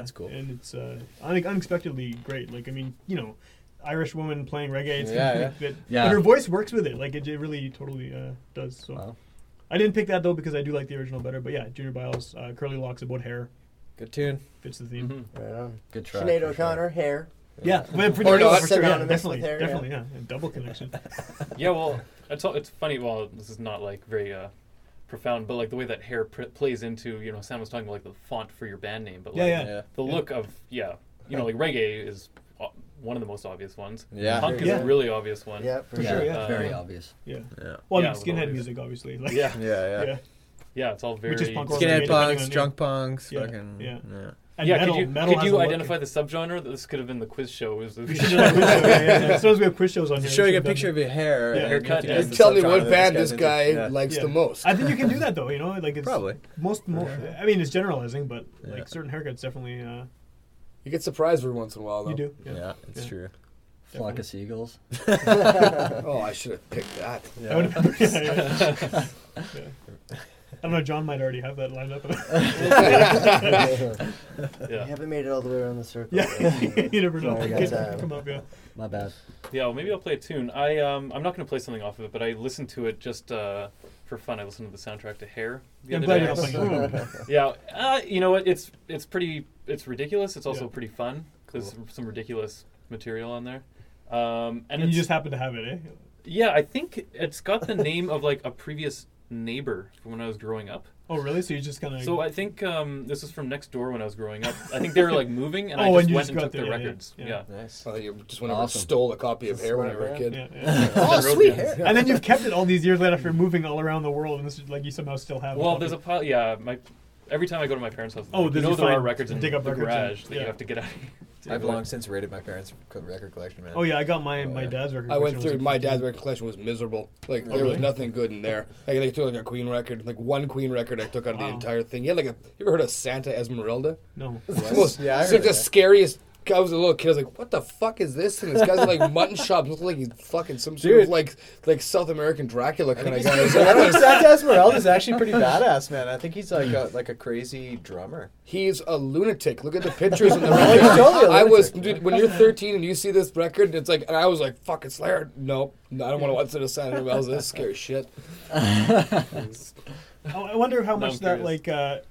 That's cool. And it's unexpectedly great. Like, I mean, you know, Irish woman playing reggae. It's Yeah, Yeah. But her voice works with it. Like, it really totally does. So Wow. I didn't pick that, though, because I do like the original better. But yeah, Junior Biles, curly locks about hair. Good tune. Fits the theme. Right on. Good try. Sinead for O'Connor, hair. Yeah, but pretty Or cool not. for sure. Yeah, Synonymous definitely, with hair, yeah. definitely, yeah. A double connection. Yeah, well, it's funny. Well, this is not like very profound, but like the way that hair plays into, you know, Sam was talking about like the font for your band name, but like Yeah. the look of you know, like reggae is one of the most obvious ones. Yeah. Punk is Yeah. a really obvious one. Yeah, for Yeah, sure. yeah. very obvious. Yeah. Yeah. Well, I Yeah, mean, with all skinhead these- music, obviously. Like, Yeah, Yeah. yeah, it's all very. Which is punk rock. Skinhead Depending punks, on, yeah. drunk punks, Yeah, fucking. yeah. Yeah. And Yeah, metal, could metal you has a look. identify the subgenre? This could have been the quiz show. We should do that quiz show. Yeah. As soon as we have quiz shows on here. Showing we a should picture have of your hair. Yeah. and Haircut, you yeah. have to guess the Tell me subgenre what that band guy's this into. guy Yeah. likes Yeah. the most. I think you can do that, though, you know? Like, it's Probably. Most, I mean, it's generalizing, but Yeah. like certain haircuts definitely You get surprised every once in a while, though. you do. Yeah, it's Yeah. true. Flock of seagulls. Oh, I should have picked that. I would yeah. I don't know, John might already have that lined up. You Yeah, haven't made it all the way around the circle. Yeah, you never know. Sorry, guys, Come up, yeah. My bad. yeah. Well, maybe I'll play a tune. I'm not going to play something off of it, but I listened to it just for fun. I listened to the soundtrack to Hair the I'm other glad day. you're not playing that. Yeah, you know what? It's ridiculous. It's also Yeah. pretty fun. There's some ridiculous material on there. And you it's, just happen to have it, eh? yeah, I think it's got the name of like a previous neighbor from when I was growing up. Oh, really? So you just kind of... So I think this was from next door when I was growing up. I think they were like moving, and Oh, I and just you went just and got took there, their yeah, records. yeah. Yeah. Nice. Oh, you just went over and Awesome. stole a copy of Hair when you were a kid. Yeah. Oh, sweet hair. And then you've kept it all these years later after moving all around the world, and this is like you somehow still have it. Well, there's a pile. Yeah, every time I go to my parents' house, Oh, like, did you know you there are find- records in dig the up records garage and- that yeah. you have to get out. I've long since raided my parents' record collection, man. Oh, yeah, I got my yeah. dad's record. I went collection through was my like dad's 15. record collection was miserable. Like Oh, there was really? nothing good in there. Like they took like a Queen record, like one Queen record I took out of the Wow. entire thing. You had like you ever heard of Santa Esmeralda? No. It's the most, Yeah, I it's heard like the that. scariest. I was a little kid. I was like, "What the fuck is this?" And this guy's like mutton chops. Looks like he's fucking some sort Dude. of like South American Dracula kind of I guy. think Santa Esmeralda is actually pretty badass, man. I think he's like a crazy drummer. He's a lunatic. Look at the pictures on the Oh, record. he's totally a I was, lunatic. dude, when you're 13 and you see this record, it's like, and I was like, "Fuck, it's Slayer." No, I don't want to watch it. Santa Esmeralda. This is scary shit. I wonder how No, much I'm that, curious. like,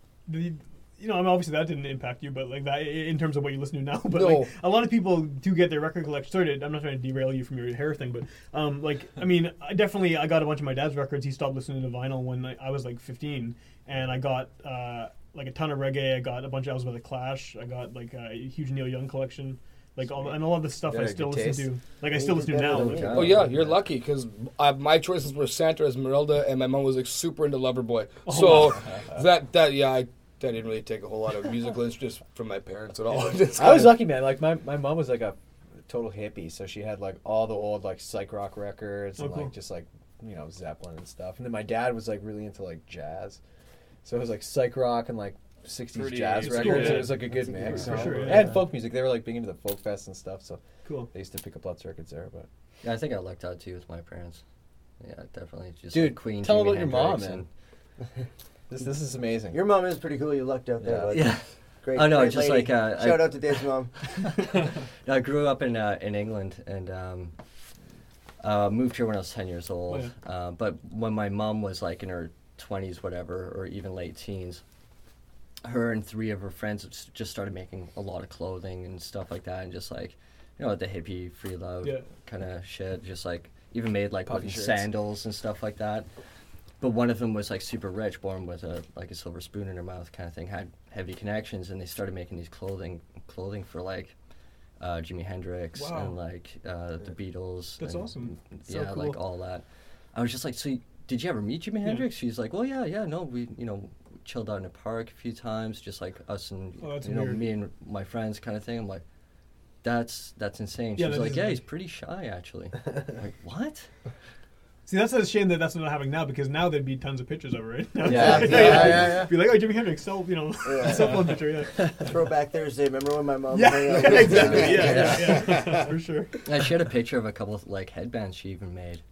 you know, I mean, obviously that didn't impact you, but like that in terms of what you listen to now. But No. like a lot of people do get their record collection. Sorry, I'm not trying to derail you from your hair thing, but like, I mean, I got a bunch of my dad's records. He stopped listening to vinyl when I was like 15, and I got like a ton of reggae. I got a bunch of albums by The Clash. I got like a huge Neil Young collection. Like and a lot of the stuff Yeah, I still good listen taste. to. Like I still listen to now. Better than Like, me. Oh yeah, you're lucky because my choices were Santa Esmeralda, and my mom was like super into Loverboy. So that didn't really take a whole lot of musical interest from my parents at all. Just I was kinda- lucky, man. Like my mom was like a total hippie, so she had like all the old like psych rock records and Oh, cool. like just like Zeppelin and stuff. And then my dad was like really into like jazz, so it was like psych rock and like 60s Pretty jazz cool, records. yeah. It was like a good That's a good mix, one. For sure, and yeah. folk music. They were like big into the folk fest and stuff, so cool. they used to pick up lots of records there. But Yeah, I think I lucked out too with my parents. Yeah, definitely. Just Dude, like Queen. tell Jimi about your mom, Hendrix, man. this is amazing. Your mom is pretty cool. You lucked out there. Yeah. bud. Yeah. Great. Oh, no, great just lady. like, Shout out to Dave's mom. I grew up in England and moved here when I was 10 years old. But when my mom was like in her 20s, whatever, or even late teens, her and 3 of her friends just started making a lot of clothing and stuff like that, and just like, you know, the hippie free love Yeah. kind of shit. Just like even made like Puffy wooden shirts. sandals and stuff like that. But one of them was like super rich, born with a silver spoon in her mouth kind of thing, had heavy connections, and they started making these clothing for like Jimi Hendrix Wow. and like the Beatles. That's and, awesome. So Yeah, cool. like all that. I was just like, so did you ever meet Jimi Hendrix? She's like, well, yeah, no, we chilled out in a park a few times, just like us and Oh, that's you know weird. me and my friends kind of thing. I'm like, that's insane. Yeah, She's that like, is yeah, insane. he's pretty shy actually. I'm like, what? See, that's a shame that that's not happening now, because now there'd be tons of pictures of her, right? Yeah. Be like, oh, Jimi Hendrix, cell phone picture, yeah. Throwback Thursday. Remember when my mom Yeah, hung out with exactly, yeah, for sure. Yeah, she had a picture of a couple of like headbands she even made.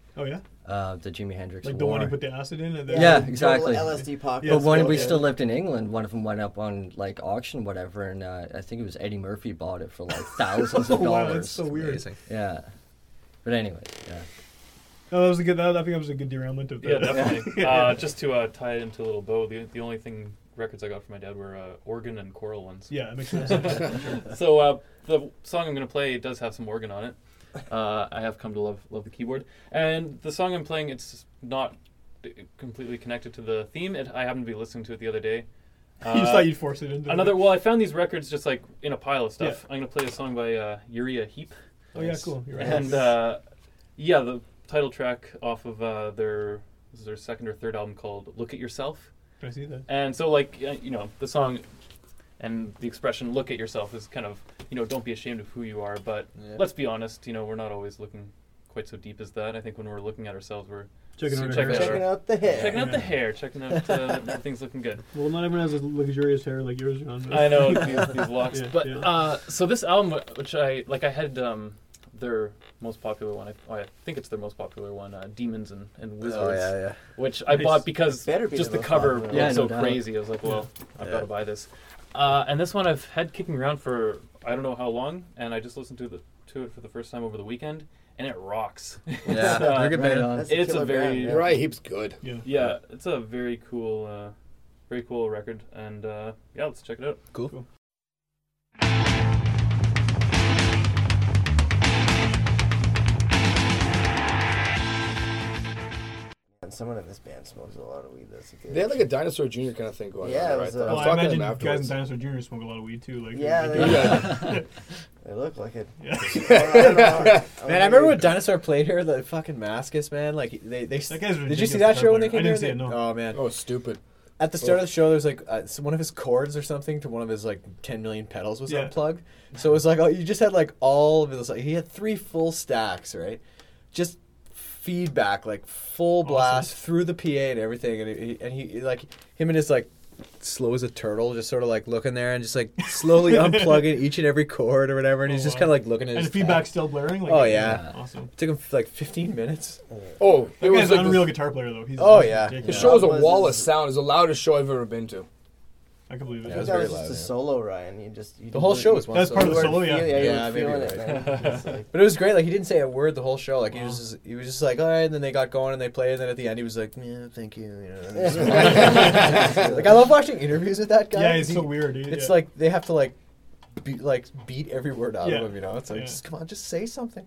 Oh yeah, the Jimi Hendrix like the one War. you put the acid in. And then Yeah, Total exactly. LSD pocket. Yeah, But when we Yeah. still lived in England, one of them went up on like auction, whatever, and I think it was Eddie Murphy bought it for like thousands of Oh, wow, dollars. that's so weird. Amazing. Yeah, but anyway, yeah. No, that was a good. I think that was a good derailment of that. Yeah, definitely. Just to tie it into a little bow, the only records I got from my dad were organ and choral ones. Yeah, it makes sense. So the song I'm going to play does have some organ on it. I have come to love the keyboard, and the song I'm playing, it's not completely connected to the theme. I happened to be listening to it the other day. You just thought you'd force it into Well, I found these records just like in a pile of stuff. Yeah. I'm going to play a song by Uriah Heep. Oh yeah, cool. You're right. And the title track off of their second or third album called "Look at Yourself." Can I see that? And so, like, the song and the expression "look at yourself" is kind of, don't be ashamed of who you are. But let's be honest, we're not always looking quite so deep as that. I think when we're looking at ourselves, we're Checking out checking her hair. Checking out the hair. checking out the hair, checking out things looking good. Well, not everyone has a luxurious hair like yours, John. I know these locks, Yeah, but yeah. so this album, which I had their most popular one. I think it's their most popular one, Demons and Wizards. Oh yeah. Which I Nice. bought because Better be just the the most cover popular looked one. Yeah, so no doubt. crazy. I was like, well, I've got to buy this. And this one I've had kicking around for I don't know how long, and I just listened to it for the first time over the weekend, and it rocks. Yeah, they're a good Right band. on. That's It's a killer very- band, yeah. Uriah Heep's good. Yeah, it's a very cool record, and let's check it out. Cool. And someone in this band smokes a lot of weed. That's a good. They had like a Dinosaur Jr. kind of thing going Yeah, on. it Right? was, I Well, was I talking to imagine them guys in afterwards. Dinosaur Jr. smoke a lot of weed too. Like, Yeah, they they- do. Yeah. They look like it. Yeah. Man, I remember when Dinosaur played here, the fucking Mascus, man. Like they That guy's did you ridiculous see that show when they guitar came player. I didn't here? see it, no. Oh man. Oh, stupid. At the start of the show, there was like one of his chords or something to one of his like 10 million pedals was Yeah. unplugged. So it was like you just had like all of his. Like, he had 3 full stacks, right? Just feedback, like full blast through the PA and everything. And he like him and his like slow as a turtle, just sort of like looking there and just like slowly unplugging each and every chord or whatever. And he's just wow. kind of like looking at And his the feedback's still blaring. Like, Oh, yeah. Awesome. It took him like 15 minutes. Oh, That it was guy's like an unreal guitar player though. He's Oh, yeah. the ridiculous. show was a Was wall of his- sound. It was the loudest show I've ever been to. I can believe it. Yeah, I it was think that very was just loud, a yeah. solo, Ryan. You The whole show was one That's part of the solo. solo, yeah. Yeah, you Yeah, were maybe feeling you're it, man. It's like- But it was great. Like he didn't say a word the whole show. Like he was just like, all right. And then they got going and they played. And then at the end he was like, yeah, thank you. Like I love watching interviews with that guy. Yeah, he's 'cause so weird, dude. It's Yeah. like they have to beat every word out Yeah. of him. You know, it's like Yeah. just come on, just say something.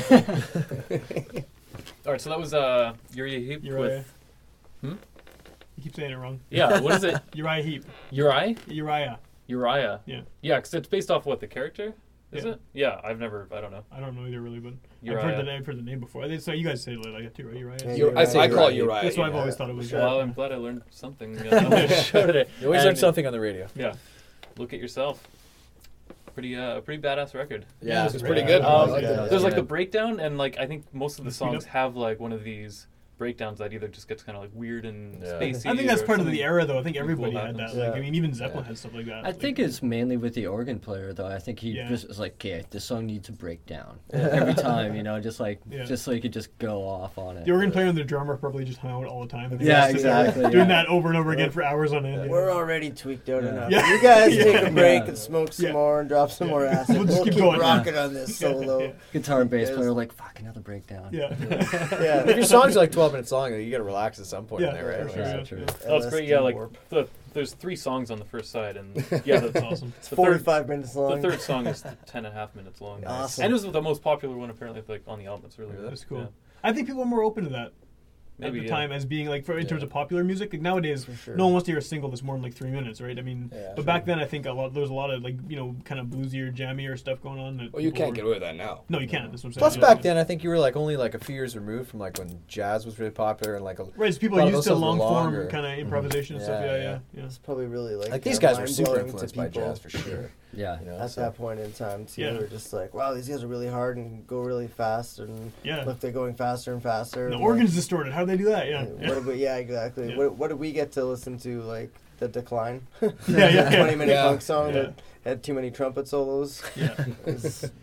All right, so that was Uriah Heep Uriah. with You keep saying it wrong. what is it? Uriah Heep. Uriah? Uriah. Uriah. Yeah. Yeah, because it's based off what the character is Yeah. it? Yeah, I don't know. I don't know either really, but Uriah. I've heard the name before. So you guys say it like that too, right? Uriah. Yeah, You- I, Uriah. I call it Uriah. Uriah. That's what I've yeah. always thought it was. Well, I'm glad I learned something on this show today. You always learn And- something on the radio. Yeah, look at yourself. Pretty badass record. Yeah, It's pretty good. I Um, like that. There's like Yeah. the breakdown, and like I think most of the The speed songs up? have like one of these breakdowns that either just gets kind of like weird and Yeah. spacey. I think that's or part of the something era, though. I think cool everybody had that. happens. Like, Yeah. I mean, even Zeppelin had stuff like that. I Like, think it's mainly with the organ player, though. I think he Yeah. just was like, okay, this song needs a breakdown every time, just Yeah. just so he could just go off on it. the organ player and the drummer probably just hung out all the time. And Yeah, just sit there exactly, Doing yeah. that over and over again for hours on end. We're already tweaked out Yeah. enough. Yeah. You guys Yeah. take a break Yeah. and smoke some Yeah. more and drop some more acid. We'll just We'll keep keep going. rocking on this solo. Yeah. Guitar and bass Yes. player like, fuck, another breakdown. Yeah. Yeah. If your songs are like 12 minutes long, you gotta relax at some point Yeah, in there, right? for sure. Yeah, Yeah. true. Yeah. Oh, it's great. Yeah, like warp. there's 3 songs on the first side, and yeah, that's That's awesome. It's the 45 minutes The long. third song is 10.5 minutes long. Awesome. And it was the most popular one apparently, like on the album. It's really That's cool. Yeah. I think people are more open to that Maybe at the yeah. time as being like in terms of popular music. Like nowadays, For sure. no one wants to hear a single that's more than like 3 minutes, right? I mean, Yeah, but sure. back then I think there was a lot of like kind of bluesier, jammier stuff going on. That Well, you people can't get away with that now. No, you can't. That's what I'm saying. Plus, Yeah. back then, I think you were like only like a few years removed from like when jazz was really popular and like Right, so people a lot are of used those to songs were long form longer. kind of improvisation and stuff. Yeah, Yeah, yeah. yeah. It's probably really like these guys were super mind-blowing influenced to by people jazz for sure. Yeah. You know, At so- that point in time, too. Yeah. We're just like, wow, these guys are really hard and go really fast, and Yeah. look, they're going faster and faster. The and, organ's distorted. How do they do that? Yeah. Yeah, exactly. Yeah. What did we get to listen to? Like The Decline? Yeah, yeah. 20-minute Yeah. punk song Yeah. that had too many trumpet solos. Yeah. It's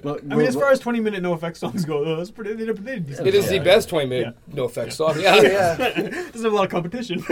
But I mean, as far as 20-minute NoFX songs go, that's pretty. They did a decent It is job. the best 20-minute no effects song. Yeah. Yeah. Doesn't have a lot of competition.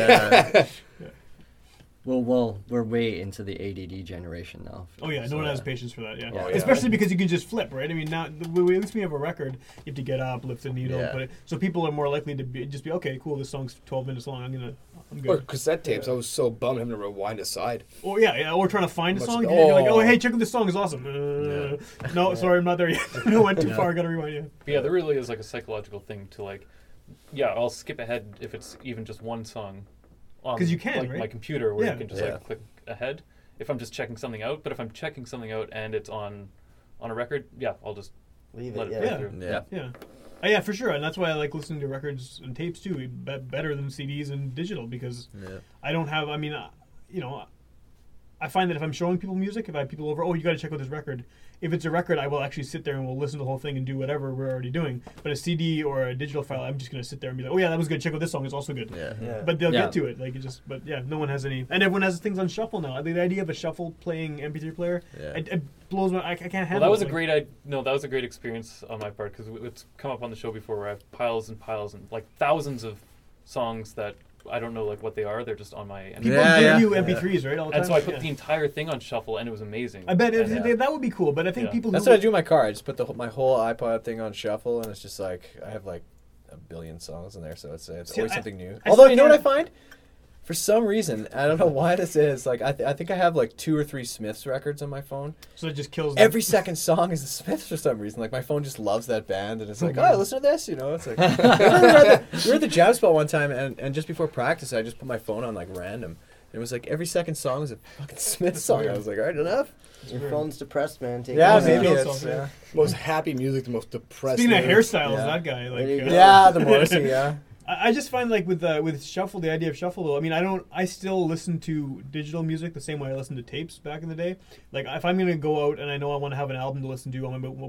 well, we're way into the ADD generation now. Oh yeah, no So, one has patience for that. Yeah, Oh, yeah. especially because you can just flip, right? I mean, now at least we have a record. You have to get up, lift the needle, Yeah. put it. So people are more likely to just be okay. Cool, this song's 12 minutes long. I'm Or good. cassette tapes. I was so bummed having to rewind aside. Or yeah, or trying to find a Much- song. And you're like, oh. oh hey, check out this song. It's awesome. No, sorry, I'm not there yet. I went too far. Gotta rewind. Yeah. But yeah, there really is like a psychological thing to like. Yeah, I'll skip ahead if it's even just one song. On 'Cause you can, like right? my computer where Yeah. you can just like click ahead. If I'm just checking something out, but if I'm checking something out and it's on a record, yeah, I'll just Leave let it. it Yeah. play Yeah. through. Yeah. Yeah. Yeah, for sure, and that's why I like listening to records and tapes too, better than CDs and digital because I don't have. I mean, I find that if I'm showing people music, if I have people over, oh, you got to check out this record. If it's a record, I will actually sit there and we'll listen to the whole thing and do whatever we're already doing. But a CD or a digital file, I'm just gonna sit there and be like, oh yeah, that was good. Check out this song; it's also good. Yeah. Yeah. But they'll Yeah. get to it, like it just. But yeah, no one has any, and everyone has things on shuffle now. The idea of a shuffle playing MP3 player, Yeah. it blows my. I can't handle. Well, that was it. a great. That was a great experience on my part because it's come up on the show before where I have piles and piles and like thousands of songs that I don't know like what they are. They're just on my. MP3. People Yeah, give yeah. you MP3s, right? All the time. And so I put Yeah. the entire thing on shuffle, and it was amazing. I bet And, that would be cool, but I think Yeah. people. That's who, what I do in my car. I just put my whole iPod thing on shuffle, and it's just like I have like a billion songs in there, so it's See, always I- something new. I Although still you know what I can't- find? For some reason, I don't know why this is. Like I think I have like 2 or 3 Smiths records on my phone. So it just kills them. Every second song is the Smiths for some reason. Like my phone just loves that band, and it's like, oh, listen to this. You know, it's like we were at the jam spot one time, and just before practice, I just put my phone on like random. And it was like every second song was a fucking Smiths song. I was like, all right, enough. Your phone's depressed, man. Take Yeah, it easy. maybe Kill it's yourself, yeah. Most happy music, the most depressed. Speaking of lyrics. hairstyles, Yeah. that guy. Like, There you go. Yeah, the Morrissey, yeah. I just find like with shuffle, the idea of shuffle though. I mean, I still listen to digital music the same way I listened to tapes back in the day. Like if I'm gonna go out and I know I want to have an album to listen to,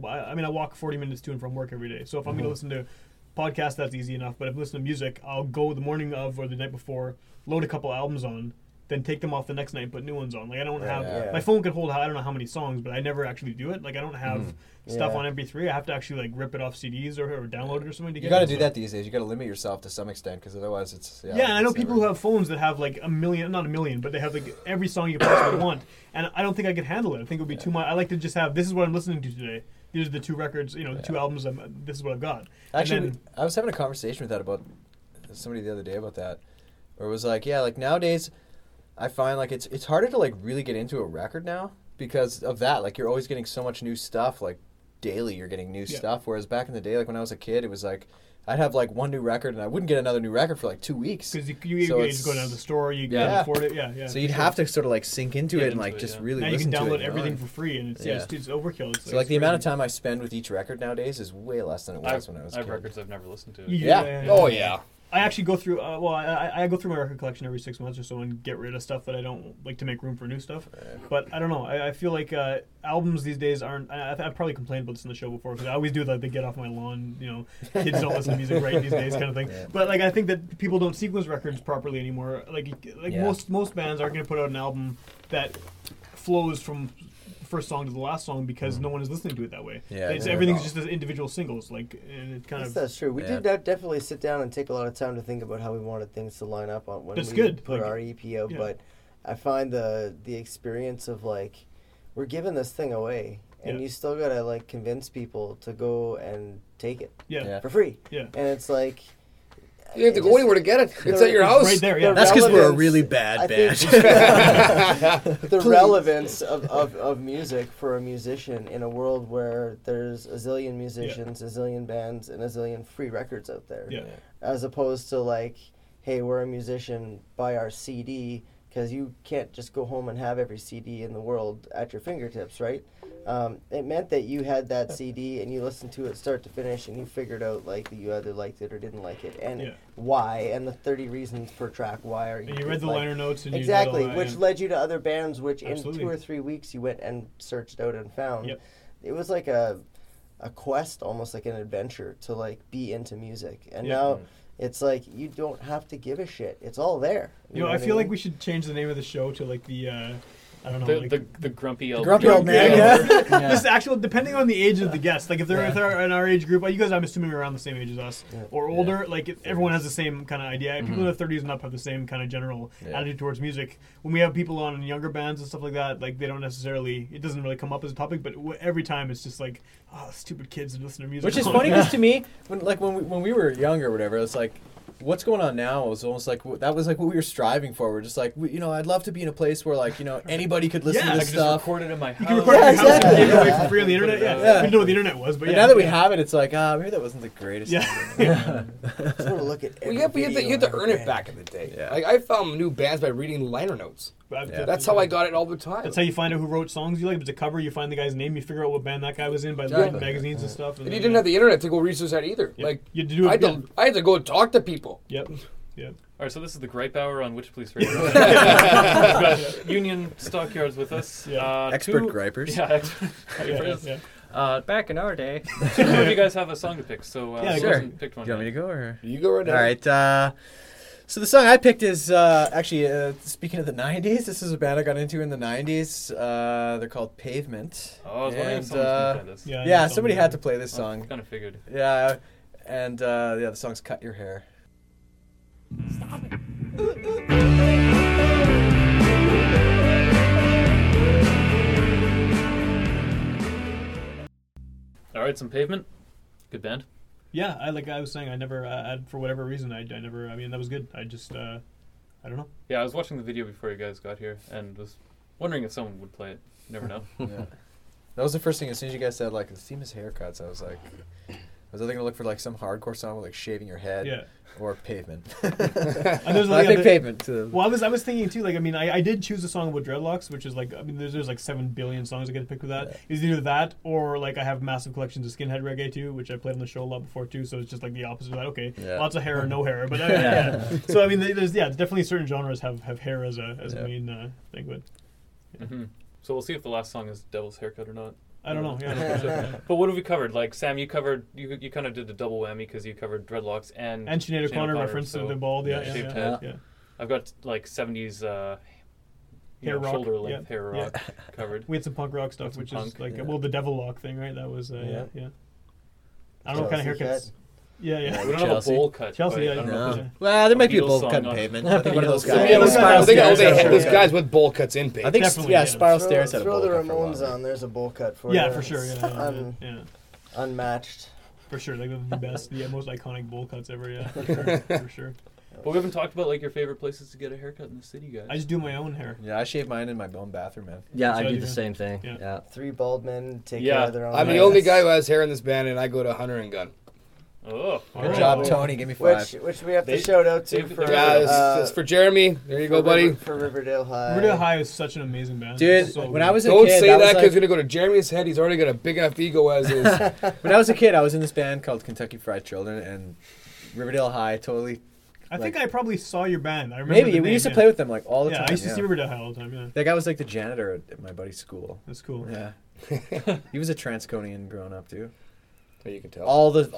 I walk 40 minutes to and from work every day. So if I'm gonna listen to podcasts, that's easy enough. But if I listen to music, I'll go the morning of or the night before, load a couple albums on, then take them off the next night and put new ones on. Like I don't have yeah. my phone can hold I don't know how many songs, but I never actually do it. Like I don't have stuff Yeah. on MP3. I have to actually like rip it off CDs or download it or something to get. You got to it. do So- that these days. You got to limit yourself to some extent because otherwise it's Yeah, and I know it's people never- who have phones that have like not a million, but they have like every song you possibly want. And I don't think I could handle it. I think it would be too much. I like to just have, this is what I'm listening to today. These are the 2 records, the 2 albums. This is what I've got. And Actually, then- I was having a conversation with that about somebody the other day about that, where it was like, yeah, like nowadays, I find like it's harder to like really get into a record now because of that. Like you're always getting so much new stuff. Like daily, you're getting new stuff. Whereas back in the day, like when I was a kid, it was like I'd have like one new record and I wouldn't get another new record for like 2 weeks. Because So you it's- just go down to the store, you Yeah. can afford it. Yeah, yeah. So you'd for sure. have to sort of like sink into Get it and into like it, just yeah. really Now you listen can to download it. you know? everything for free, and it's overkill. So like the amount of time I spend with each record nowadays is way less than it was when I was I a have kid. records I've never listened to. Yeah. Oh yeah. I actually go through. I go through my record collection every 6 months or so and get rid of stuff that I don't like to make room for new stuff. But I don't know. I feel like albums these days aren't. I've probably complained about this in the show before because I always do like the get off my lawn. Kids don't listen to music right these days kind of thing. But like I think that people don't sequence records properly anymore. Like most bands aren't going to put out an album that flows from first song to the last song because no one is listening to it that way. Yeah, yeah. Everything's just as individual singles. Like and it kind Yes, of. that's true. We Yeah. did definitely sit down and take a lot of time to think about how we wanted things to line up on when That's we good. put Like, our EP out. yeah. But I find the experience of like we're giving this thing away, and Yeah. you still gotta like convince people to go and take it Yeah. for free. Yeah. And it's like You have to go anywhere to get it. It's at your It's house. right there. Yeah. That's because we're a relevance, really bad I band. think, the relevance of music for a musician in a world where there's a zillion musicians, a zillion bands, and a zillion free records out there. Yeah. As opposed to like, hey, we're a musician, buy our CD, because you can't just go home and have every CD in the world at your fingertips, right? It meant that you had that CD and you listened to it start to finish and you figured out like that you either liked it or didn't like it and Yeah. why and the 30 reasons per track why are you And you read the like, liner notes and exactly you did all that, which yeah. led you to other bands which Absolutely. in 2 or 3 weeks you went and searched out and found. Yep. It was like a quest, almost like an adventure to like be into music, and Yeah. now it's like you don't have to give a shit, it's all there. You know, what I feel like mean? we should change the name of the show to like the I don't know. The grumpy old grumpy old man, yeah. This actual, depending on the age of the guest, like if they're in our age group, you guys, I'm assuming, are around the same age as us or older. Like everyone has the same kind of idea. People in their 30s and up have the same kind of general attitude towards music. When we have people on younger bands and stuff like that, like they don't necessarily, it doesn't really come up as a topic. But every time it's just like, oh, stupid kids that listen to music. Which is funny because to me, when we were younger, or whatever, it's like. What's going on now was almost like that was like what we were striving for. We're just like, I'd love to be in a place where like anybody could listen to I this could just stuff. record it in my house. You can record it in your house and give it away Yeah. for free on the internet. Yeah. Yeah. We didn't know what the internet was, but And yeah. now that we have it, it's like maybe that wasn't the greatest. Yeah. thing. Just want to look at Well, every you video had to of a earn it band. back in the day. Yeah. Like I found new bands by reading liner notes. That's how I got it all the time. That's how you find out who wrote songs you like. If it's a cover, you find the guy's name, you figure out what band that guy was in by reading magazines and stuff. And you didn't have the internet to go research that either. Yep. Like You had to do it. I had to go talk to people. Yep. All right, so this is the Gripe Hour on Which Police Radio. We've got Union Stockyards with us. Yeah. Expert two- gripers. Yeah, expert gripers. Back in our day. Two of you guys have a song to pick, so Yeah, who sure. hasn't picked one Do you want me yet? to go or? You go right All ahead. right. So the song I picked is actually speaking of the '90s. This is a band I got into in the '90s. They're called Pavement. Oh, I was wondering if And, someone was going to play this. Yeah, somebody had to play this I song. kind of figured. Yeah, and the song's "Cut Your Hair." All right, some Pavement. Good band. Yeah, I was saying, I never, for whatever reason, I never, I mean, that was good. I just, I don't know. Yeah, I was watching the video before you guys got here and was wondering if someone would play it. You never know. Yeah. That was the first thing. As soon as you guys said like the theme is haircuts, I was like, I was either gonna look for like some hardcore song with like shaving your head, Yeah. or Pavement. And there's I like picked Pavement. Well, I was thinking too. Like, I mean, I did choose a song about dreadlocks, which is like, I mean, there's like 7 billion songs I get to pick with that. Yeah. It's either that or like I have massive collections of skinhead reggae too, which I played on the show a lot before too. So it's just like the opposite of that. Okay, Yeah. lots of hair or no hair, but yeah. So I mean, there's definitely certain genres have hair as a Yeah. main thing, but Hmm. So we'll see if the last song is Devil's Haircut or not. I don't know. Yeah, But what have we covered? Like Sam, you covered you kind of did a double whammy because you covered dreadlocks and and Sinead O'Connor reference to so the bald. Yeah, shaved yeah, head. yeah. I've got like 70s Hair rock, shoulder length yeah. hair Yeah. rock covered. We had some punk rock stuff, Some which punk, is like yeah. well, the devil lock thing, right? That was Yeah. yeah. I don't know what kind of Chelsea haircuts. cut. Yeah, yeah. We don't have a Chelsea. bowl cut. Chelsea, but yeah, I don't you know know. if Yeah. Well, there might be Beatles people song cutting on- Pavement. I think one of those Beatles guys. song. Yeah, those I think Spiral Stairs there's had a guys with bowl cuts in Pavement. I think Definitely, yeah, yeah. Spiral Stairs had a Throw bowl the cut for a while. Ramones on. There's a bowl cut for Yeah, you. for sure. It's Yeah, yeah. unmatched. For sure, like the best, the most iconic bowl cuts ever. Yeah, for sure. But we haven't talked about like your favorite places to get a haircut in the city, guys. I just do my own hair. Yeah, I shave mine in my own bathroom, man. Yeah, I So do you- the same thing. yeah. Yeah. 3 bald men take Yeah. care of their own I'm the hair. only guy who has hair in this band, and I go to Hunter and Gun. Oh, Good Oh. job, Tony. Give me 5. Which we have to They- shout out to they- for Yeah, it's for Jeremy. There you go, buddy. For Riverdale High. Riverdale High is such an amazing band. Dude, So when good. I was a Don't kid, say that that was because it's like, gonna go to Jeremy's head. He's already got a big enough ego as is. when I was a kid, I was in this band called Kentucky Fried Children, and Riverdale High totally. I think I probably saw your band. I remember. Maybe the we name, used to yeah. play with them like all the Yeah, time. I used to yeah. see Riverdale High all the time. Yeah, That guy was like the janitor at my buddy's school. that's cool. Yeah, he was a Transconian growing up too. You can tell. All the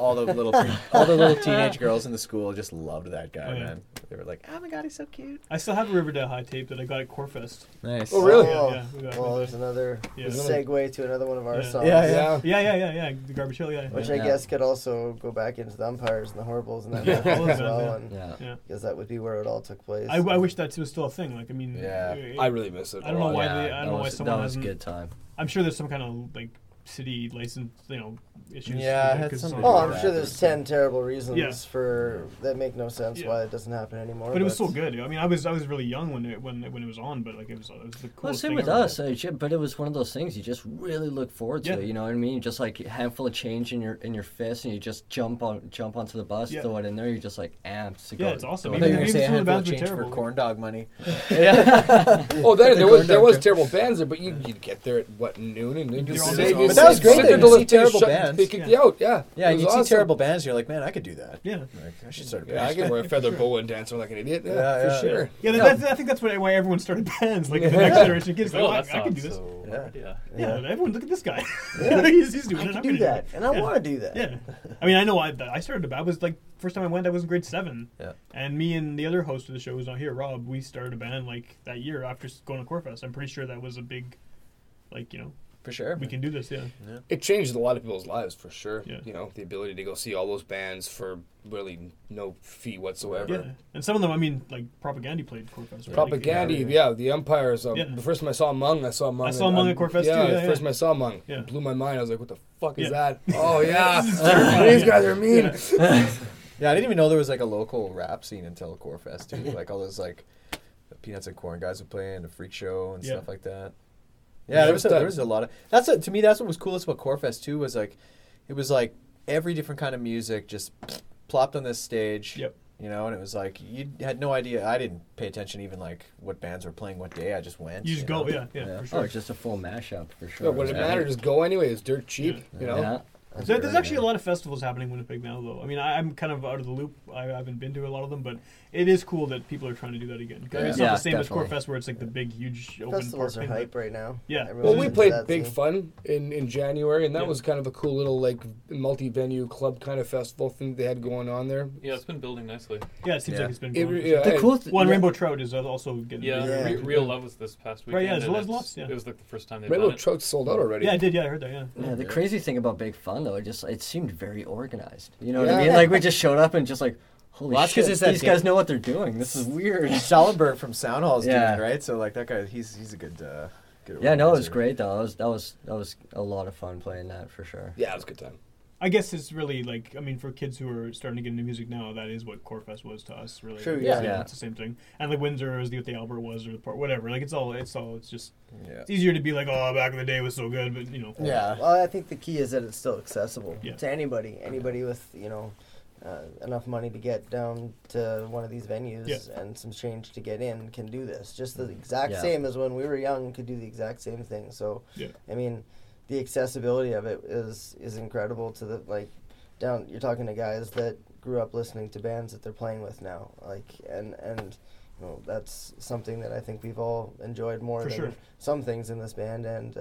little teenage girls in the school just loved that guy, Oh, yeah. man. They were like, "Oh my god, he's so cute." I still have a Riverdale High tape that I got at Corefest. Nice. Oh, really? Yeah, we got Well, it. there's another Yeah. segue to another one of our Yeah. songs. Yeah, Yeah. Yeah. The Garbage Hill. Yeah. Which yeah. I Yeah. guess could also go back into the Umpires and the Horribles and that Yeah, kind of all thing as of that, well, yeah. and Yeah. Yeah. because that would be where it all took place. I wish that was still a thing. Like, I mean, Yeah. I really miss it. I don't know why Yeah, they. I don't know why that someone was a hasn't. good time. I'm sure there's some kind of like city license, issues. Yeah, I had 'cause some- it's Oh, not- I'm sure there's 10 terrible reasons Yeah. for that make no sense Yeah. why it doesn't happen anymore. But it was so good. I mean, I was really young when it was on, but like it was the Well, coolest same thing with ever. us, but it was one of those things you just really look forward to. Yeah. You know what I mean? Just like a handful of change in your fist, and you just jump onto the bus, Yeah. throw it in there. You're just like amped to go. Yeah, it's awesome. I go thought you Even- were there. gonna say a some of the handful of bands were change for terrible. corn dog money. Oh, there corn was dog terrible bands there, but you'd get there at what noon and you'd They're just all save just- yourself But that was great. Sit That there you till see they terrible shut- bands. They kicked you out. Yeah. Yeah, It and was you see awesome. terrible bands, and you're like, man, I could do that. Yeah. Like, I should start a Yeah, I band. can wear a feather boa and dance around like an idiot. Yeah, Yeah, for yeah. sure. Yeah, I think that's why everyone started bands. Like the next generation of kids, like, Oh, oh, that's I can not do this. so Yeah. hard, yeah. Yeah, everyone look at this guy. Yeah. he's doing I it. can I'm do gonna that, and I Yeah. want to do that. Yeah, I mean, I know I started. I was like first time I went, I was in grade 7. Yeah. And me and the other host of the show who's not here, Rob, we started a band like that year after going to Corefest. I'm pretty sure that was a big, like For sure. we can do this. Yeah. It changed a lot of people's lives for sure. Yeah. You know, the ability to go see all those bands for really no fee whatsoever. Yeah, and some of them, I mean, like Propaganda played Corefest. Right? Propaganda, yeah, the Umpires. Yeah. The first time I saw Mung, I saw Mung. I saw Mung at Corefest yeah, too, yeah, the first yeah. time I saw Mung, Yeah. it blew my mind. I was like, what the fuck is Yeah. that? Oh, yeah. This is terrifying, These yeah. guys are mean. Yeah. Yeah, I didn't even know there was like a local rap scene until Corefest too. Like all those like the Peanuts and Corn guys would play and the Freak Show and Yeah. stuff like that. Yeah, Yeah, it there was was a lot of to me that's what was coolest about Corefest too was like it was like every different kind of music just plopped on this stage. Yep. You know, and it was like you had no idea. I didn't pay attention even like what bands were playing what day. I just went. You just go, know? yeah, for Oh, sure. it's just a full mashup for sure. Yeah, what does it matter? Just go anyway. It's dirt cheap, you know? Yeah. So there's actually a lot of festivals happening in Winnipeg now, though. I mean, I'm kind of out of the loop. I haven't been to a lot of them, but it is cool that people are trying to do that again. I mean, it's not Yeah, the same definitely. as Corefest, where it's like the big, huge open Festivals park are thing, hype but- right now. Yeah. Everyone's Well, we into played that Big scene. Fun in January, and that Yeah. was kind of a cool little like multi-venue club kind of festival thing they had going on there. Yeah, it's been building nicely. Yeah, it seems Yeah. like it's been It, going. yeah, The cool th- Well, and yeah. Rainbow Trout is also getting Yeah, Yeah. Real Love was this past weekend. Right, yeah, as and well as it's- lots, yeah. It was like the first time they've Rainbow done it. Trout sold out already. Yeah, I did. Yeah, I heard that. Yeah. Yeah, the crazy thing about Big Fun though, it seemed very organized. You know what Yeah. I mean? Like we just showed up and just like, holy Well, that's 'cause shit, it's that these guys know what they're doing. This is weird. Sallenberg from Sound Hall's Yeah. doing it, right? So like that guy, he's a good. Good Yeah, no, it was organizer. great though. That was a lot of fun playing that for sure. Yeah, it was a good time. I guess it's really like, I mean, for kids who are starting to get into music now, that is what Corefest was to us, really. True, It's yeah. the- Yeah. It's the same thing. And like Windsor is what the Albert was, or the part, whatever. Like it's just, Yeah. it's easier to be like, oh, back in the day it was so good, but Yeah. Well, I think the key is that it's still accessible Yeah. to anybody. Anybody with enough money to get down to one of these venues Yeah. and some change to get in can do this. Just the exact Yeah. same as when we were young could do the exact same thing. So, Yeah. I mean, the accessibility of it is incredible to the down. You're talking to guys that grew up listening to bands that they're playing with now, and that's something that I think we've all enjoyed more For than sure. some things in this band, and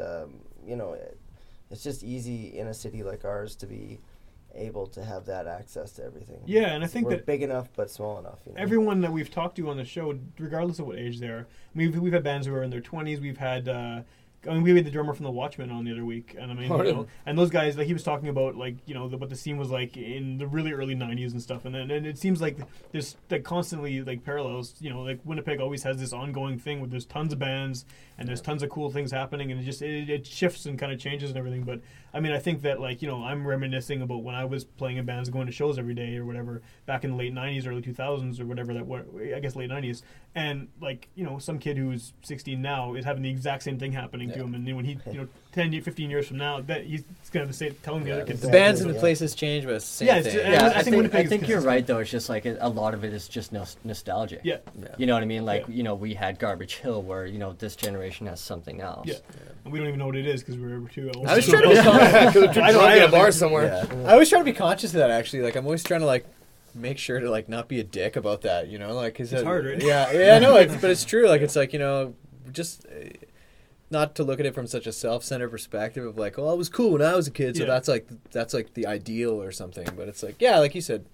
it's just easy in a city like ours to be able to have that access to everything. Yeah, and I think we're that big enough but small enough. everyone that we've talked to on the show, regardless of what age they are, we've had bands who are in their 20s. We've had, we had the drummer from the Watchmen on the other week, and I mean, Oh, really? and those guys, like he was talking about, like what the scene was like in the really early '90s and stuff, and it seems like there's like constantly like parallels. Like Winnipeg always has this ongoing thing where there's tons of bands and there's tons of cool things happening, and it shifts and kind of changes and everything. But I mean, I think that I'm reminiscing about when I was playing in bands, going to shows every day or whatever back in the late '90s, early 2000s or whatever I guess late '90s, and some kid who's 16 now is having the exact same thing happening to him, and when he 10, 15 years from now, that he's gonna have to say, telling the other kids The same bands thing. and the places change, but it's the same Yeah, it's thing. just- Yeah, I think Winnipeg I is think you're consistent. right though. It's just like a lot of it is just nostalgia. Yeah. You know what I mean? Like Yeah. we had Garbage Hill, where this generation has something else. Yeah. And we don't even know what it is because we're too old. I was So- trying to be Because we're I know, drunk at a I bar think- somewhere. Yeah. I always try to be conscious of that. Actually, I'm always trying to make sure to not be a dick about that. Cause It's hard, right? Yeah, I know. But it's true. It's just not to look at it from such a self-centered perspective of it was cool when I was a kid, so Yeah. that's the ideal or something. But it's like you said,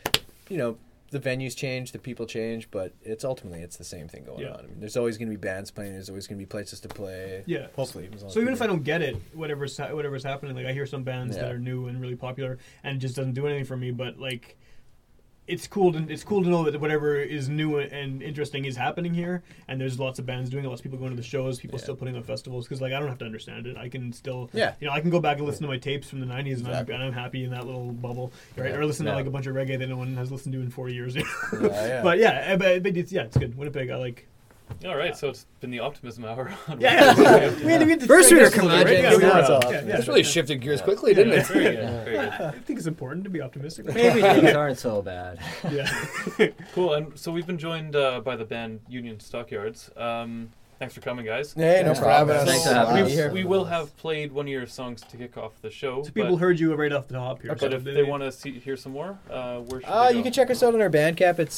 the venues change, the people change, but ultimately it's the same thing going Yeah. on. I mean, there's always going to be bands playing. There's always going to be places to play. Yeah. Hopefully. as long So as even if I people- don't get it, whatever's happening, I hear some bands that Yeah. are new and really popular, and it just doesn't do anything for me. But it's cool to know that whatever is new and interesting is happening here, and there's lots of bands doing it, lots of people going to the shows, people still putting on festivals. Because I don't have to understand it. I can still, I can go back and listen to my tapes from the '90s, and I'm happy in that little bubble, right? Yeah. Or listen to Yeah. a bunch of reggae that no one has listened to in 40 years. yeah. But it's good. Winnipeg, I like. All right, so it's been the optimism hour. On Yeah. First we were curmudgeons, curmudgeons, now it's all This really shifted gears quickly, didn't it? Very good. Very good. I think it's important to be optimistic. Maybe things aren't so bad. Yeah. Cool. And so we've been joined by the band Union Stockyards. Thanks for coming, guys. Hey, no Yeah. problem. Thanks for having Wow. me here. We will have played one of your songs to kick off the show. So people heard you right off the top here. But so if they want to hear some more, where should they go? You can check us out on our Bandcamp. It's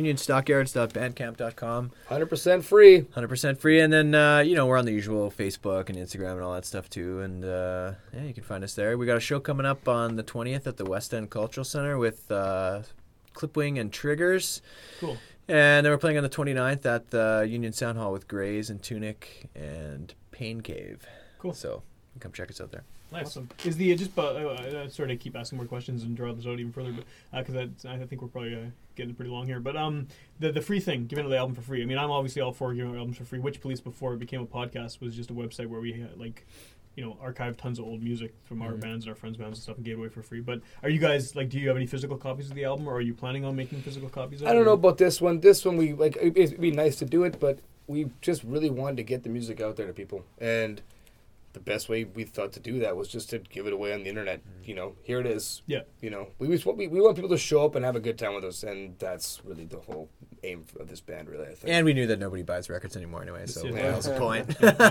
unionstockyards.bandcamp.com. 100% free. 100% free. And then, we're on the usual Facebook and Instagram and all that stuff too. And you can find us there. We got a show coming up on the 20th at the West End Cultural Center with Clipwing and Triggers. Cool. And then we're playing on the 29th at the Union Sound Hall with Grays and Tunic and Pain Cave. Cool. So come check us out there. Nice. Awesome. Is the sorry to keep asking more questions and draw this out even further, but because I think we're probably getting pretty long here. But the free thing, giving the album for free. I mean, I'm obviously all for giving albums for free. Witch Police, before it became a podcast, was just a website where we had, archived tons of old music from our bands and our friends' bands and stuff and gave away for free. But are you guys do you have any physical copies of the album, or are you planning on making physical copies of it? I don't know about this one. This one, we like. It'd be nice to do it, but we just really wanted to get the music out there to people, and the best way we thought to do that was just to give it away on the internet. Here it is. Yeah. We want people to show up and have a good time with us, and that's really the whole aim of this band, really, I think. And we knew that nobody buys records anymore anyway, so Yeah. that was the point.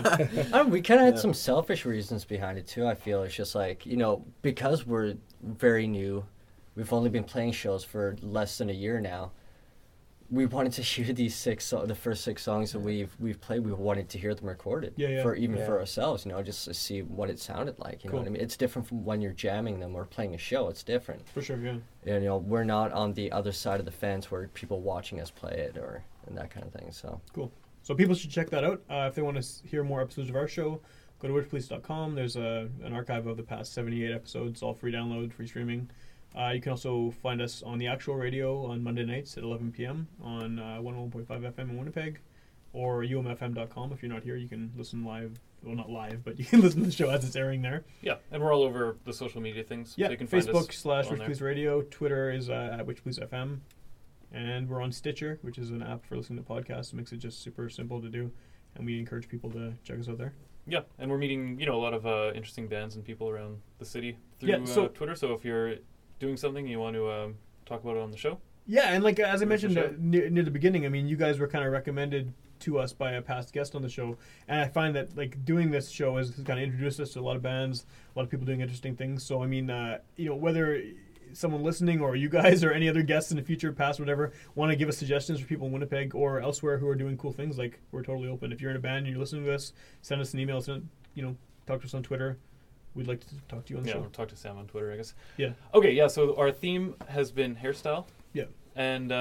We kind of had some selfish reasons behind it too. I feel it's just because we're very new, we've only been playing shows for less than a year now. We wanted to hear these the first 6 songs that we've played. We wanted to hear them recorded, for ourselves, just to see what it sounded like. You know what I mean? It's different from when you're jamming them or playing a show. It's different. For sure, yeah. And, we're not on the other side of the fence where people watching us play it and that kind of thing. So Cool. So people should check that out. If they want to hear more episodes of our show, go to witchpolice.com. There's an archive of the past 78 episodes, all free download, free streaming. You can also find us on the actual radio on Monday nights at 11 p.m. on 101.5 FM in Winnipeg, or umfm.com. If you're not here, you can listen live. Well, not live, but you can listen to the show as it's airing there. Yeah, and we're all over the social media things. Yeah, so you can find us Facebook / on Witch there. Police Radio. Twitter is at Witch Police FM. And we're on Stitcher, which is an app for listening to podcasts. It makes it just super simple to do. And we encourage people to check us out there. Yeah, and we're meeting a lot of interesting bands and people around the city through Yeah, so- Twitter. So if you're doing something and you want to talk about it on the show, Yeah, and as I For mentioned sure. near the beginning, I mean, you guys were kind of recommended to us by a past guest on the show, and I find that doing this show has kind of introduced us to a lot of bands, a lot of people doing interesting things. So I mean, whether someone listening or you guys or any other guests in the future, past, whatever, want to give us suggestions for people in Winnipeg or elsewhere who are doing cool things, we're totally open. If you're in a band and you're listening to us, send us an email, talk to us on Twitter. We'd like to talk to you on the yeah, show. or talk to Sam on Twitter, I guess. Yeah. Okay, yeah. So our theme has been hairstyle. Yeah. And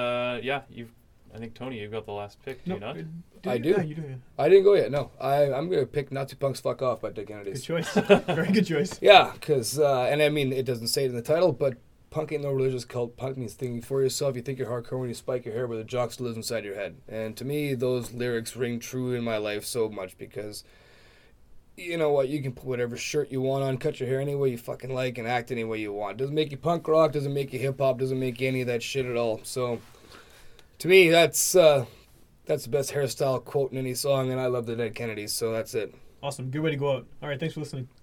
I think Tony, you've got the last pick. Do you not? I do. Yeah, you do. Yeah. I didn't go yet. No, I'm gonna pick "Nazi Punks Fuck Off" by Dead Good Kennedys. choice. Very good choice. Yeah, because and I mean it doesn't say it in the title, but punk ain't no religious cult. Punk means thinking for yourself. You think you're hardcore when you spike your hair, but the jock still lives inside your head. And to me, those lyrics ring true in my life so much because. You know what? You can put whatever shirt you want on, cut your hair any way you fucking like, and act any way you want. Doesn't make you punk rock, doesn't make you hip hop, doesn't make you any of that shit at all. So, to me, that's the best hairstyle quote in any song, and I love the Dead Kennedys, so that's it. Awesome. Good way to go out. All right. Thanks for listening.